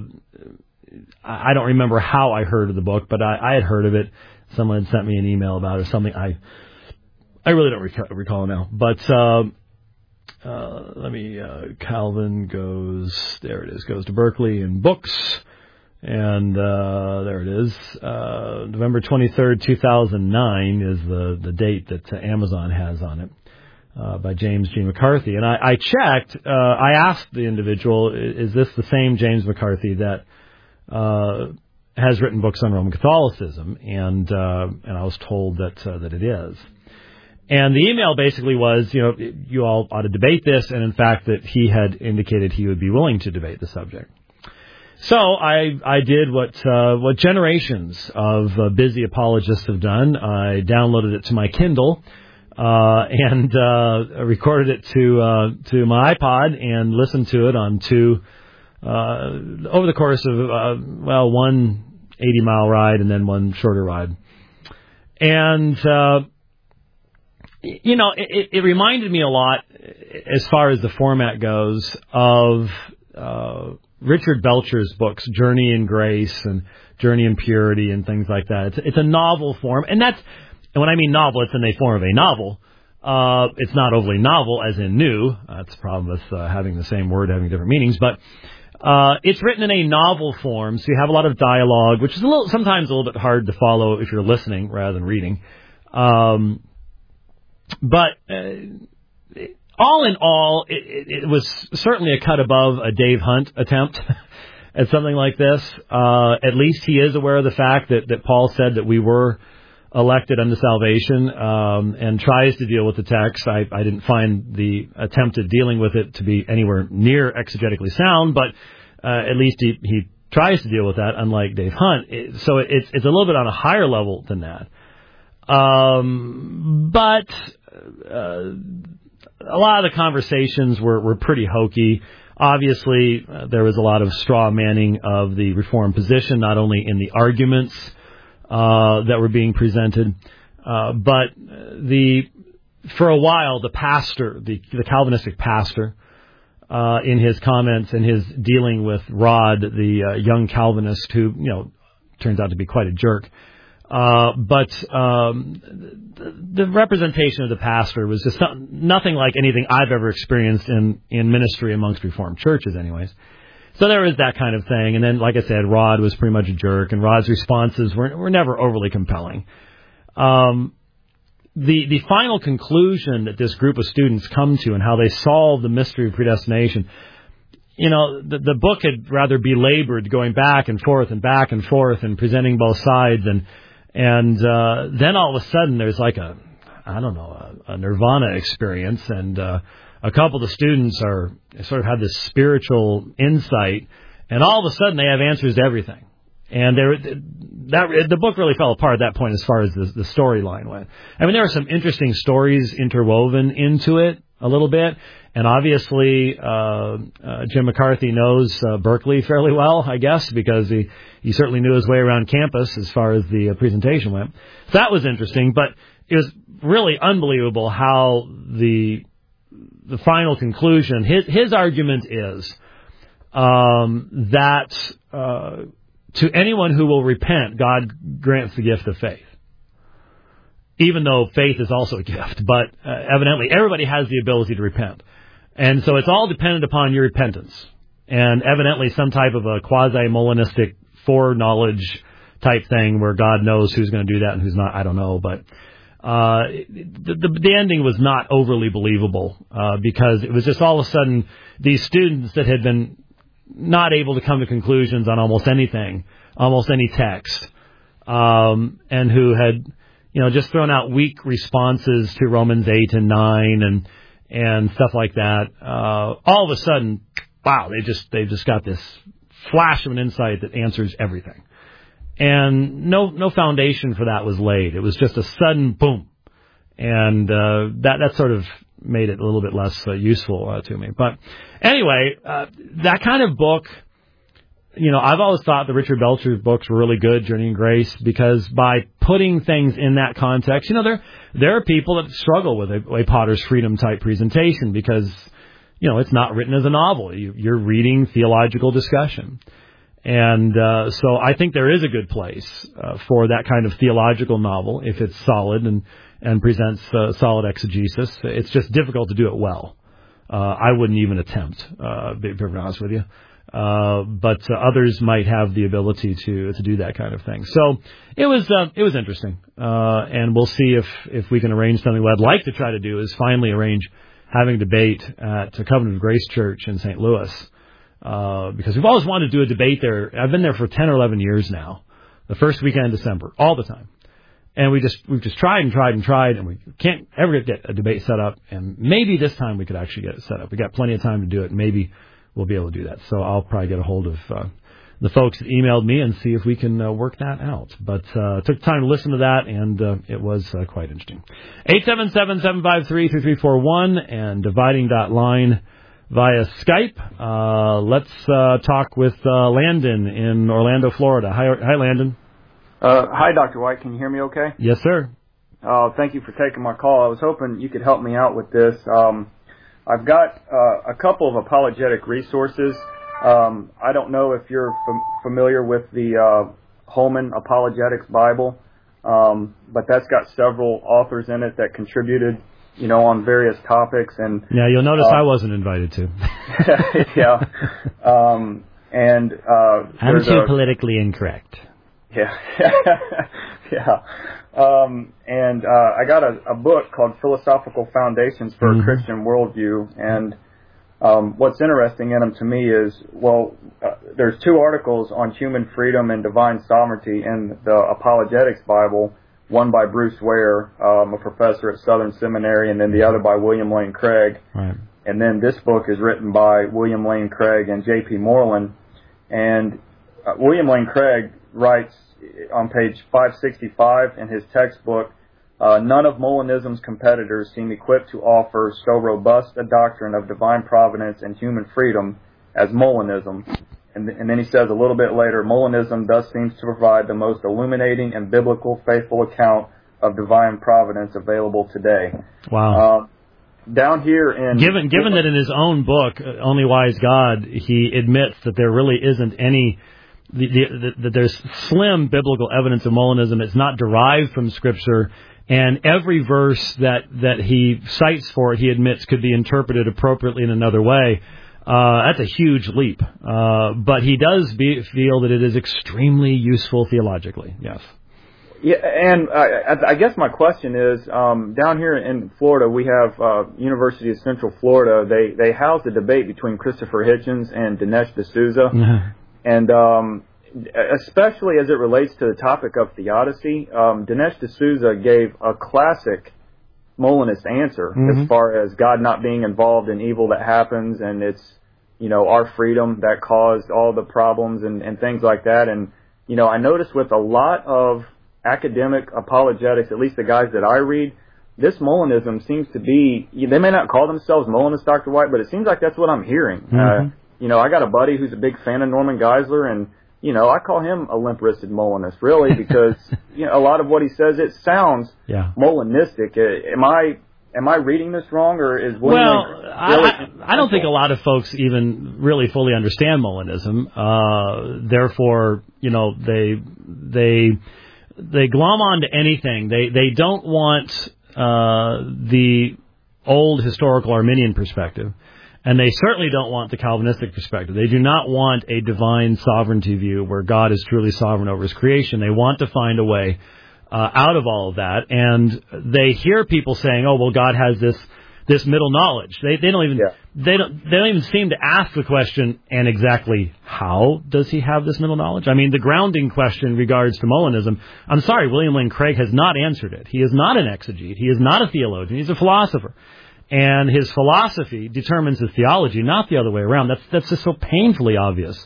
I don't remember how I heard of the book, but I, I had heard of it. Someone had sent me an email about it or something. I I really don't recall, recall now. But... Uh, Uh, let me, uh, Calvin goes, there it is, goes to Berkeley in books, and, uh, there it is, uh, November twenty-third, two thousand nine is the, the date that uh, Amazon has on it, uh, by James G. McCarthy. And I, I checked, uh, I asked the individual, is this the same James McCarthy that, uh, has written books on Roman Catholicism? And, uh, and I was told that, uh, that it is. And the email basically was, you know, you all ought to debate this, and in fact that he had indicated he would be willing to debate the subject. So I I did what uh, what generations of uh, busy apologists have done. I downloaded it to my Kindle uh, and uh, recorded it to uh, to my iPod and listened to it on two uh, over the course of uh, well one eighty mile ride and then one shorter ride, and. Uh, You know, it, it reminded me a lot, as far as the format goes, of uh, Richard Belcher's books, Journey in Grace and Journey in Purity and things like that. It's, it's a novel form, and that's, and when I mean novel, it's in the form of a novel. Uh, it's not overly novel, as in new. That's the problem with uh, having the same word having different meanings, but uh, it's written in a novel form, so you have a lot of dialogue, which is a little sometimes a little bit hard to follow if you're listening rather than reading. Um, But uh, all in all, it, it, it was certainly a cut above a Dave Hunt attempt at something like this. Uh, at least he is aware of the fact that, that Paul said that we were elected unto salvation, um, and tries to deal with the text. I, I didn't find the attempt at dealing with it to be anywhere near exegetically sound, but uh, at least he, he tries to deal with that, unlike Dave Hunt. It, so it's, it's a little bit on a higher level than that. Um, but uh, a lot of the conversations were, were pretty hokey. Obviously, uh, there was a lot of straw manning of the Reformed position, not only in the arguments uh, that were being presented, uh, but the for a while the pastor, the, the Calvinistic pastor, uh, in his comments and his dealing with Rod, the uh, young Calvinist, who you know turns out to be quite a jerk. Uh, but um, the, the representation of the pastor was just not, nothing like anything I've ever experienced in, in ministry amongst Reformed churches anyways. So there was that kind of thing. And then, like I said, Rod was pretty much a jerk, and Rod's responses were, were never overly compelling. Um, the, the final conclusion that this group of students come to and how they solve the mystery of predestination, you know, the, the book had rather belabored going back and forth and back and forth and presenting both sides, and And uh, then all of a sudden there's like a, I don't know, a, a nirvana experience and uh, a couple of the students are sort of had this spiritual insight, and all of a sudden they have answers to everything. And there, that the book really fell apart at that point as far as the, the storyline went. I mean, there are some interesting stories interwoven into it a little bit, and obviously uh, uh, Jim McCarthy knows uh, Berkeley fairly well, I guess, because he, he certainly knew his way around campus as far as the uh, presentation went. So that was interesting, but it was really unbelievable how the the final conclusion, his, his argument is um, that... Uh, to anyone who will repent, God grants the gift of faith. Even though faith is also a gift, but uh, evidently everybody has the ability to repent. And so it's all dependent upon your repentance. And evidently some type of a quasi-Molinistic foreknowledge type thing where God knows who's going to do that and who's not, I don't know. But uh, the, the, the ending was not overly believable uh, because it was just all of a sudden these students that had been not able to come to conclusions on almost anything, almost any text, um, and who had, you know, just thrown out weak responses to Romans eight and nine and and stuff like that. Uh, all of a sudden, wow, they just they've just got this flash of an insight that answers everything, and no no foundation for that was laid. It was just a sudden boom, and uh, that that sort of made it a little bit less uh, useful uh, to me. But anyway, uh, that kind of book, you know, I've always thought the Richard Belcher books were really good, Journey in Grace, because by putting things in that context, you know, there there are people that struggle with a, a Potter's Freedom type presentation because, you know, it's not written as a novel. You, you're reading theological discussion. And uh, so I think there is a good place uh, for that kind of theological novel if it's solid and and presents uh, solid exegesis. It's just difficult to do it well. Uh, I wouldn't even attempt, uh, to be perfectly honest with you. Uh, but uh, others might have the ability to to do that kind of thing. So it was uh, it was interesting, uh, and we'll see if if we can arrange something. What I'd like to try to do is finally arrange having a debate at the Covenant of Grace Church in Saint Louis, uh, because we've always wanted to do a debate there. I've been there for ten or eleven years now, the first weekend in December, all the time. And we just, we've just tried and tried and tried, and we can't ever get a debate set up. And maybe this time we could actually get it set up. We got plenty of time to do it, and maybe we'll be able to do that. So I'll probably get a hold of uh, the folks that emailed me and see if we can uh, work that out. But uh, took time to listen to that, and uh, it was uh, quite interesting. eight seven seven, seven five three, three three four one and dividing dot line via Skype. Uh, let's uh, talk with uh, Landon in Orlando, Florida. Hi, hi Landon. Uh, hi, Doctor White. Can you hear me okay? Yes, sir. Uh, thank you for taking my call. I was hoping you could help me out with this. Um, I've got uh, a couple of apologetic resources. Um, I don't know if you're fam- familiar with the uh, Holman Apologetics Bible, um, but that's got several authors in it that contributed, you know, on various topics. And yeah, you'll notice uh, I wasn't invited to. yeah. Um, and uh, I'm too a, politically incorrect. Yeah, yeah. Um, and uh, I got a, a book called Philosophical Foundations for mm-hmm. a Christian Worldview, and um, what's interesting in them to me is, well, uh, there's two articles on human freedom and divine sovereignty in the Apologetics Bible, one by Bruce Ware, um, a professor at Southern Seminary, and then the other by William Lane Craig. Right. And then this book is written by William Lane Craig and J P Moreland, and uh, William Lane Craig writes on page five sixty-five in his textbook, uh, none of Molinism's competitors seem equipped to offer so robust a doctrine of divine providence and human freedom as Molinism. And, and then he says a little bit later, Molinism thus seems to provide the most illuminating and biblical, faithful account of divine providence available today. Wow. Uh, down here in... Given, given that in his own book, Only Wise God, he admits that there really isn't any... The, the, the, the, there's slim biblical evidence of Molinism. It's not derived from Scripture, and every verse that, that he cites for it, he admits, could be interpreted appropriately in another way. Uh, that's a huge leap, uh, but he does be, feel that it is extremely useful theologically. Yes. Yeah, and I, I guess my question is, um, down here in Florida, we have uh, University of Central Florida. They they house a debate between Christopher Hitchens and Dinesh D'Souza. Uh-huh. And um, especially as it relates to the topic of theodicy, um, Dinesh D'Souza gave a classic Molinist answer Mm-hmm. as far as God not being involved in evil that happens, and it's, you know, our freedom that caused all the problems and, and things like that. And, you know, I noticed with a lot of academic apologetics, at least the guys that I read, this Molinism seems to be, they may not call themselves Molinists, Doctor White, but it seems like that's what I'm hearing. Mm-hmm. Uh, you know, I got a buddy who's a big fan of Norman Geisler, and, you know, I call him a limp-wristed Molinist, really, because, you know, a lot of what he says, it sounds yeah. Molinistic. Uh, am I am I reading this wrong, or is William Well, really I, I don't think a lot of folks even really fully understand Molinism. Uh, therefore, you know, they they they glom onto anything. They they don't want uh, the old historical Arminian perspective. And they certainly don't want the Calvinistic perspective. They do not want a divine sovereignty view where God is truly sovereign over his creation. They want to find a way uh, out of all of that. And they hear people saying, oh, well, God has this this middle knowledge. They they don't even yeah. they don't they don't even seem to ask the question, and exactly how does he have this middle knowledge? I mean, the grounding question in regards to Molinism, I'm sorry, William Lane Craig has not answered it. He is not an exegete. He is not a theologian. He's a philosopher. And his philosophy determines his theology, not the other way around. That's that's just so painfully obvious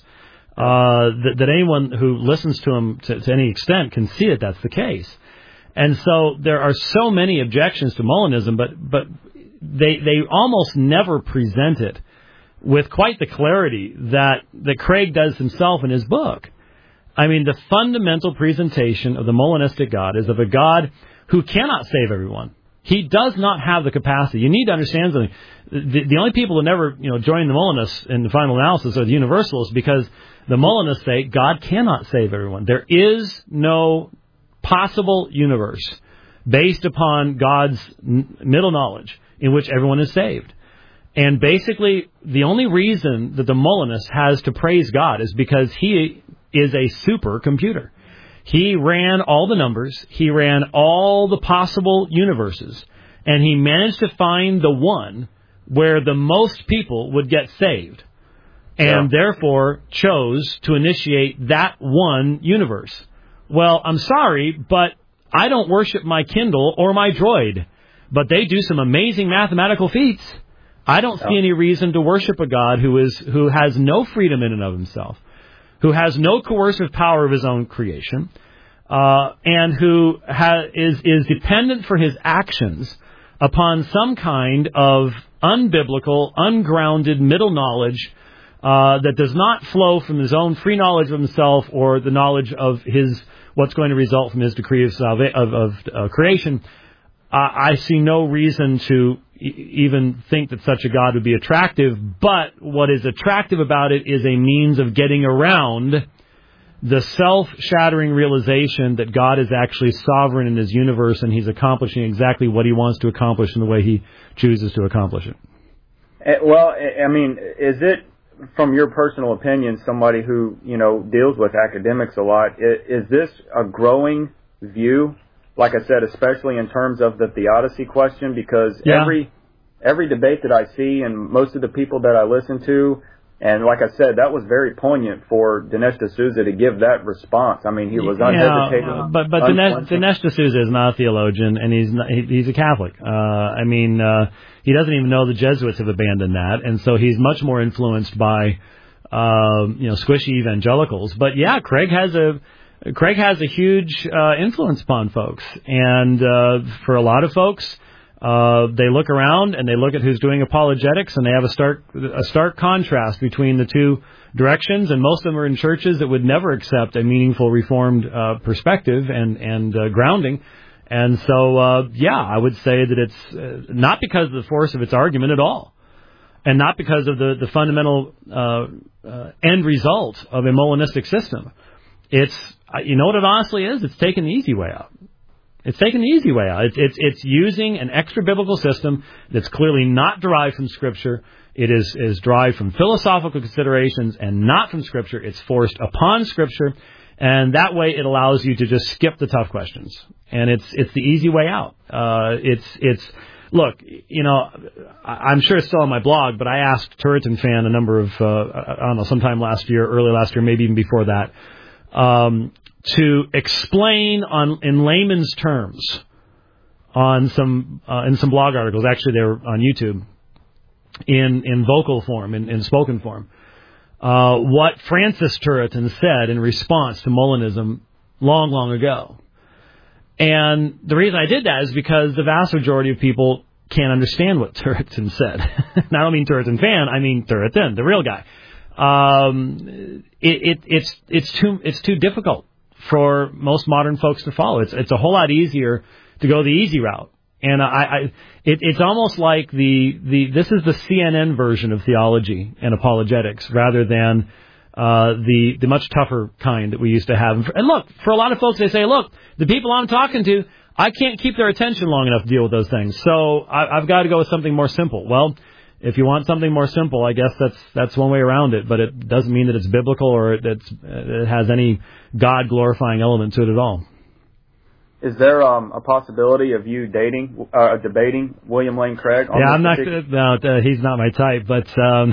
uh, that, that anyone who listens to him to, to any extent can see that that's the case. And so there are so many objections to Molinism, but but they they almost never present it with quite the clarity that that Craig does himself in his book. I mean, the fundamental presentation of the Molinistic God is of a God who cannot save everyone. He does not have the capacity. You need to understand something. The, the only people who never, you know, join the Molinists in the final analysis are the Universalists, because the Molinists say God cannot save everyone. There is no possible universe based upon God's n- middle knowledge in which everyone is saved. And basically, the only reason that the Molinist has to praise God is because he is a supercomputer. He ran all the numbers, he ran all the possible universes, and he managed to find the one where the most people would get saved, and yeah. therefore chose to initiate that one universe. Well, I'm sorry, but I don't worship my Kindle or my Droid, but they do some amazing mathematical feats. I don't see any reason to worship a God who is who has no freedom in and of himself, who has no coercive power of his own creation, uh, and who ha- is is dependent for his actions upon some kind of unbiblical, ungrounded middle knowledge uh, that does not flow from his own free knowledge of himself or the knowledge of his what's going to result from his decree of salva- of, of uh, creation. Uh, I see no reason to even think that such a God would be attractive, but what is attractive about it is a means of getting around the self-shattering realization that God is actually sovereign in his universe and he's accomplishing exactly what he wants to accomplish in the way he chooses to accomplish it. Well, I mean, is it, from your personal opinion, somebody who, you know, deals with academics a lot, is this a growing view? Like I said, especially in terms of the theodicy question, because yeah. every every debate that I see and most of the people that I listen to, and like I said, that was very poignant for Dinesh D'Souza to give that response. I mean, he was unhesitating. Yeah, but but Dinesh, Dinesh D'Souza is not a theologian, and he's not, he, he's a Catholic. Uh, I mean, uh, he doesn't even know the Jesuits have abandoned that, and so he's much more influenced by uh, you know squishy evangelicals. But yeah, Craig has a Craig has a huge uh, influence upon folks, and uh, for a lot of folks, uh, they look around and they look at who's doing apologetics, and they have a stark a stark contrast between the two directions. And most of them are in churches that would never accept a meaningful Reformed uh, perspective and and uh, grounding. And so, uh, yeah, I would say that it's uh, not because of the force of its argument at all, and not because of the the fundamental uh, uh, end result of a Molinistic system. It's, you know what it honestly is? It's taking the easy way out. It's taking the easy way out. It's, it's, it's using an extra biblical system that's clearly not derived from Scripture. It is, is derived from philosophical considerations and not from Scripture. It's forced upon Scripture, and that way it allows you to just skip the tough questions. And it's, it's the easy way out. Uh, it's, it's, look, you know, I'm sure it's still on my blog, but I asked Turretin Fan a number of, uh, I don't know, sometime last year, early last year, maybe even before that, Um, to explain on in layman's terms on some uh, in some blog articles. Actually, they were on YouTube in in vocal form, in, in spoken form. Uh, what Francis Turretin said in response to Molinism long, long ago. And the reason I did that is because the vast majority of people can't understand what Turretin said. And I don't mean Turretin fan, I mean Turretin, the real guy. Um, it, it, it's it's too it's too difficult for most modern folks to follow. It's it's a whole lot easier to go the easy route. And I, I it, it's almost like the, the this is the C N N version of theology and apologetics rather than uh, the the much tougher kind that we used to have. And look, for a lot of folks, they say, look, the people I'm talking to, I can't keep their attention long enough to deal with those things. So I, I've got to go with something more simple. Well, if you want something more simple, I guess that's that's one way around it. But it doesn't mean that it's biblical or that it has any God glorifying element to it at all. Is there um, a possibility of you dating, uh, debating William Lane Craig? On yeah, I'm not. particular... No, uh, he's not my type. But um,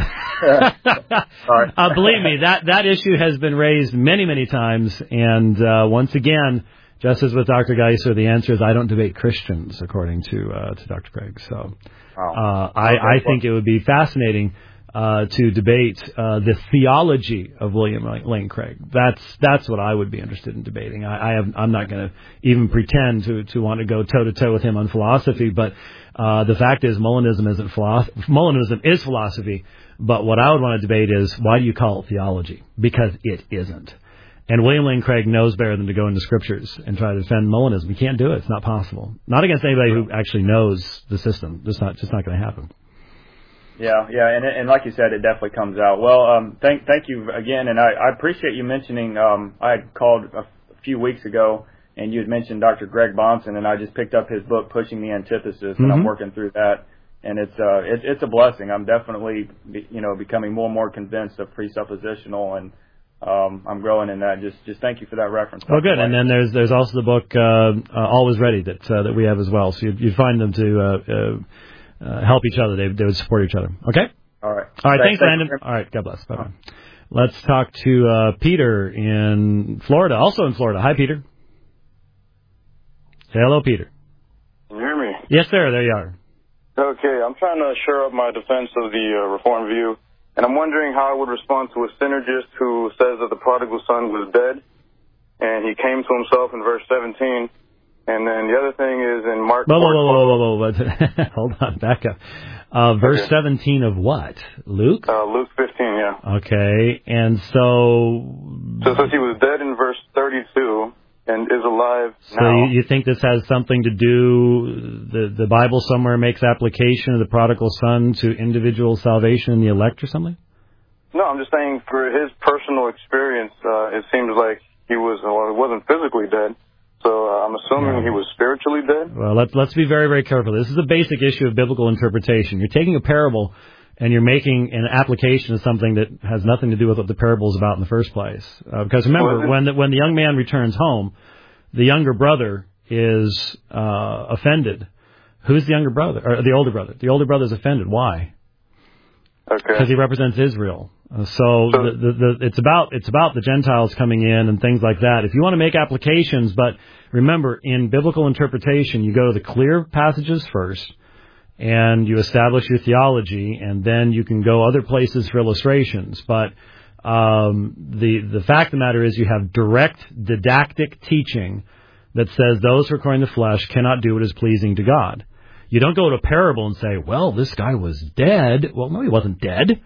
uh, believe me, that that issue has been raised many, many times. And uh, once again, just as with Doctor Geisler, the answer is I don't debate Christians, according to uh, to Doctor Craig. So uh, I, I think it would be fascinating uh, to debate uh, the theology of William Lane Craig. That's that's what I would be interested in debating. I, I have, I'm not going to even pretend to, to want to go toe to toe with him on philosophy. But uh, the fact is, Molinism isn't philosophy. Molinism is philosophy. But what I would want to debate is why do you call it theology? Because it isn't. And William Lane Craig knows better than to go into scriptures and try to defend Molinism. He can't do it. It's not possible. Not against anybody who actually knows the system. It's not just not going to happen. Yeah, yeah, and and like you said, it definitely comes out. Well, um, thank thank you again, and I, I appreciate you mentioning. Um, I had called a, f- a few weeks ago, and you had mentioned Doctor Greg Bahnsen, and I just picked up his book, Pushing the Antithesis, and Mm-hmm. I'm working through that, and it's uh it, it's a blessing. I'm definitely you know becoming more and more convinced of presuppositional, and um, I'm growing in that. Just just thank you for that reference. Well, good. And then there's there's also the book uh, uh, Always Ready that uh, that we have as well. So you'd, you'd find them to. Uh, uh, Uh, help each other. They, they would support each other. Okay? All right. All right. Thanks, Thanks, Landon. All right. God bless. Bye-bye. Let's talk to uh, Peter in Florida, also in Florida. Hi, Peter. Say hello, Peter. Can you hear me? Yes, sir. There you are. Okay. I'm trying to shore up my defense of the uh, Reformed view, and I'm wondering how I would respond to a synergist who says that the prodigal son was dead, and he came to himself in verse seventeen. And then the other thing is in Mark... Whoa, whoa, whoa, whoa, whoa, whoa, whoa. Hold on, back up. Uh, verse okay. seventeen of what? Luke? Uh, Luke fifteen, yeah. Okay, and so... So it says he was dead in verse thirty-two and is alive so now. So you, you think this has something to do... The, the Bible somewhere makes application of the prodigal son to individual salvation in the elect or something? No, I'm just saying for his personal experience, uh, it seems like he was... Well, he wasn't physically dead. So uh, I'm assuming he was spiritually dead? Well, let's, let's be very, very careful. This is a basic issue of biblical interpretation. You're taking a parable and you're making an application of something that has nothing to do with what the parable is about in the first place. Uh, because remember, well, when the, when the young man returns home, the younger brother is uh, offended. Who's the younger brother? Or the older brother? The older brother is offended. Why? Okay. Because he represents Israel. Uh, so the, the, the, it's about it's about the Gentiles coming in and things like that. If you want to make applications, but remember, in biblical interpretation, you go to the clear passages first, and you establish your theology, and then you can go other places for illustrations. But um, the the fact of the matter is, you have direct didactic teaching that says those who are according to the flesh cannot do what is pleasing to God. You don't go to a parable and say, well, this guy was dead. Well, no, he wasn't dead.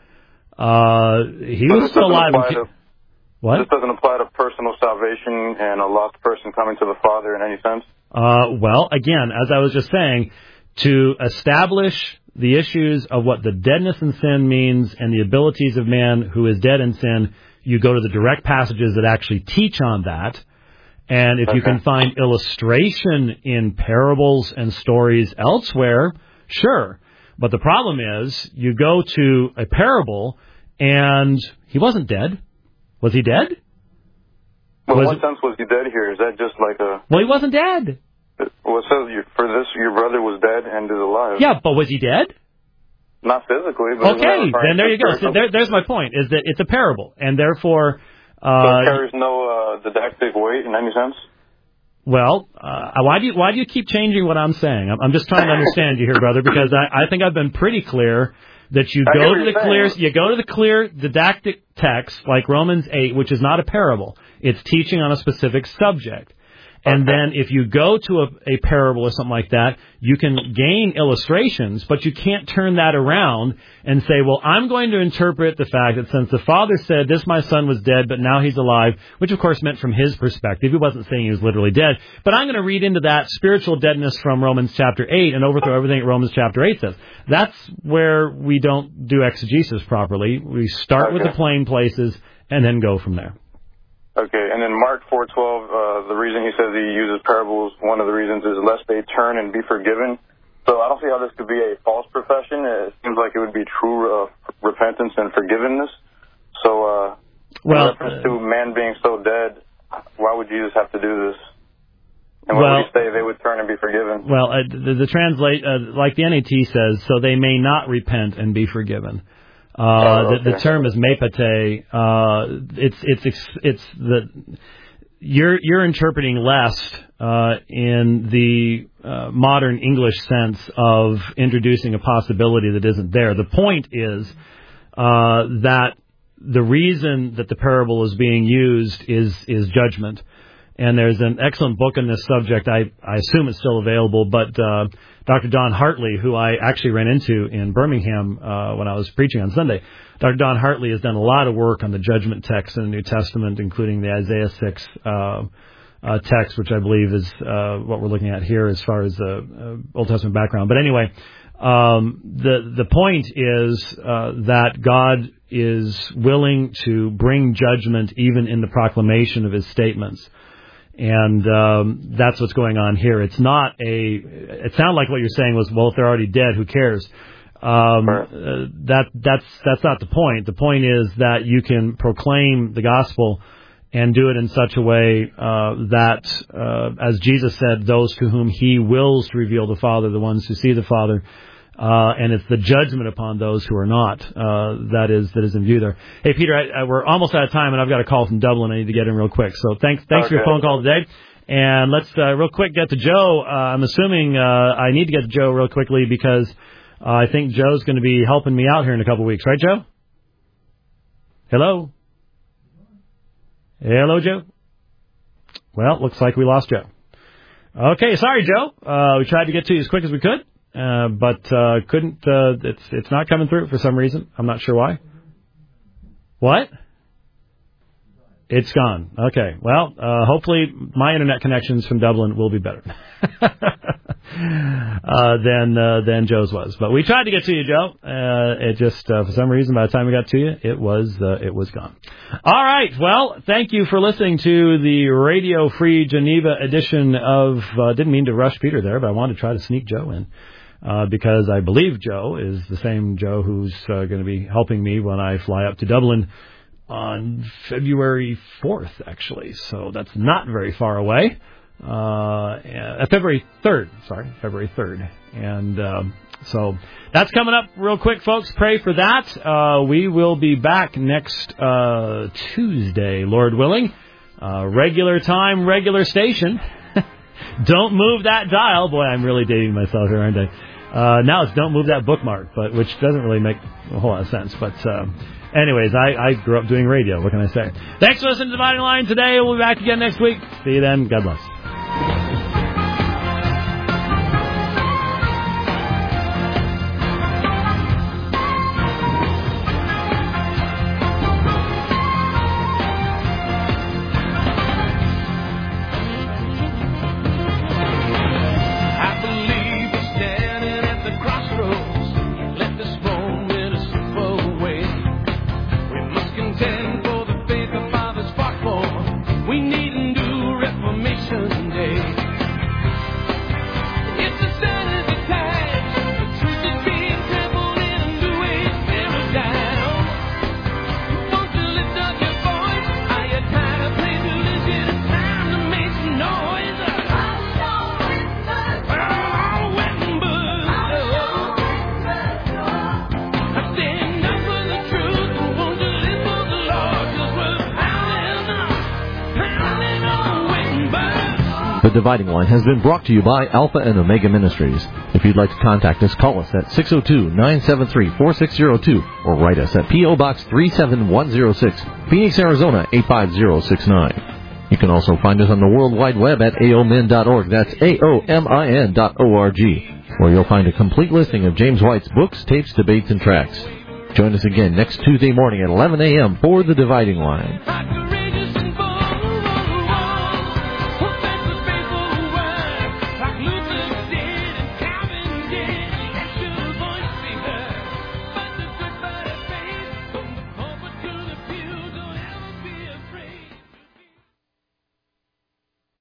Uh, he but was still alive. To, what? This doesn't apply to personal salvation and a lost person coming to the Father in any sense? Uh, well, again, as I was just saying, to establish the issues of what the deadness in sin means and the abilities of man who is dead in sin, you go to the direct passages that actually teach on that. And if okay. you can find illustration in parables and stories elsewhere, sure. But the problem is, you go to a parable, and he wasn't dead. Was he dead? Well, was in what it... sense was he dead here? Is that just like a... Well, he wasn't dead. Well, it says you, for this, your brother was dead and is alive. Yeah, but was he dead? Not physically. But okay, then there you go. So there, there's my point, is that it's a parable, and therefore... Uh, so it carries no uh, didactic weight in any sense? Well, uh, why do you why do you keep changing what I'm saying? I'm, I'm just trying to understand you here, brother, because I, I think I've been pretty clear that you I go get to what the you're clear saying. you go to the clear didactic text like Romans eight, which is not a parable. It's teaching on a specific subject. And then if you go to a, a parable or something like that, you can gain illustrations, but you can't turn that around and say, well, I'm going to interpret the fact that since the Father said, this my son was dead, but now he's alive, which of course meant from his perspective. He wasn't saying he was literally dead. But I'm going to read into that spiritual deadness from Romans chapter eight and overthrow everything that Romans chapter eight says. That's where we don't do exegesis properly. We start Okay. with the plain places and then go from there. Okay, and then Mark four twelve, uh, the reason he says he uses parables, one of the reasons is lest they turn and be forgiven. So I don't see how this could be a false profession. It seems like it would be true uh, repentance and forgiveness. So uh, well, in reference to man being so dead, why would Jesus have to do this? And why well, would he say they would turn and be forgiven? Well, uh, the, the translate, uh, like the N A T says, so they may not repent and be forgiven. Uh, oh, okay. the, the term is mepate. Uh, it's, it's, it's the, you're, you're interpreting lest, uh, in the, uh, modern English sense of introducing a possibility that isn't there. The point is, uh, that the reason that the parable is being used is, is judgment. And there's an excellent book on this subject. I, I assume it's still available, but uh, Doctor Don Hartley, who I actually ran into in Birmingham uh, when I was preaching on Sunday, Doctor Don Hartley has done a lot of work on the judgment text in the New Testament, including the Isaiah six uh, uh, text, which I believe is uh, what we're looking at here as far as the uh, Old Testament background. But anyway, um, the the point is uh, that God is willing to bring judgment even in the proclamation of his statements. And um, that's what's going on here. It's not a. It sounded like what you're saying was, well, if they're already dead, who cares? Um, uh, that that's that's not the point. The point is that you can proclaim the gospel and do it in such a way uh, that, uh, as Jesus said, those to whom He wills to reveal the Father, the ones who see the Father. Uh, and it's the judgment upon those who are not, uh, that is, that is in view there. Hey, Peter, I, I, we're almost out of time, and I've got a call from Dublin I need to get in real quick. So thanks, thanks okay. for your phone call today. And let's, uh, real quick get to Joe. Uh, I'm assuming, uh, I need to get to Joe real quickly because, uh, I think Joe's going to be helping me out here in a couple of weeks. Right, Joe? Hello? Hello, Joe? Well, looks like we lost Joe. Okay, sorry, Joe. Uh, we tried to get to you as quick as we could. Uh, but, uh, couldn't, uh, it's, it's not coming through for some reason. I'm not sure why. What? It's gone. Okay. Well, uh, hopefully my internet connections from Dublin will be better, uh, than, uh, than Joe's was. But we tried to get to you, Joe. Uh, it just, uh, for some reason, by the time we got to you, it was, uh, it was gone. All right. Well, thank you for listening to the Radio Free Geneva edition of, uh, didn't mean to rush Peter there, but I wanted to try to sneak Joe in. Uh, because I believe Joe is the same Joe who's uh, going to be helping me when I fly up to Dublin on February fourth, actually. So that's not very far away. Uh, uh, February third, sorry, February third. And um, so that's coming up real quick, folks. Pray for that. Uh, we will be back next uh, Tuesday, Lord willing. Uh, regular time, regular station. Don't move that dial. Boy, I'm really dating myself here, aren't I? Uh, now it's don't move that bookmark, but which doesn't really make a whole lot of sense. But uh, anyways, I, I grew up doing radio. What can I say? Thanks for listening to Dividing Line today. We'll be back again next week. See you then. God bless. We need a new reformation. Dividing Line has been brought to you by Alpha and Omega Ministries. If you'd like to contact us, call us at six oh two, nine seven three, four six oh two or write us at P O. Box three seven one oh six, Phoenix, Arizona eight five zero six nine. You can also find us on the World Wide Web at A O M I N dot org. That's A O M I N dot O R G, where you'll find a complete listing of James White's books, tapes, debates, and tracts. Join us again next Tuesday morning at eleven a.m. for The Dividing Line.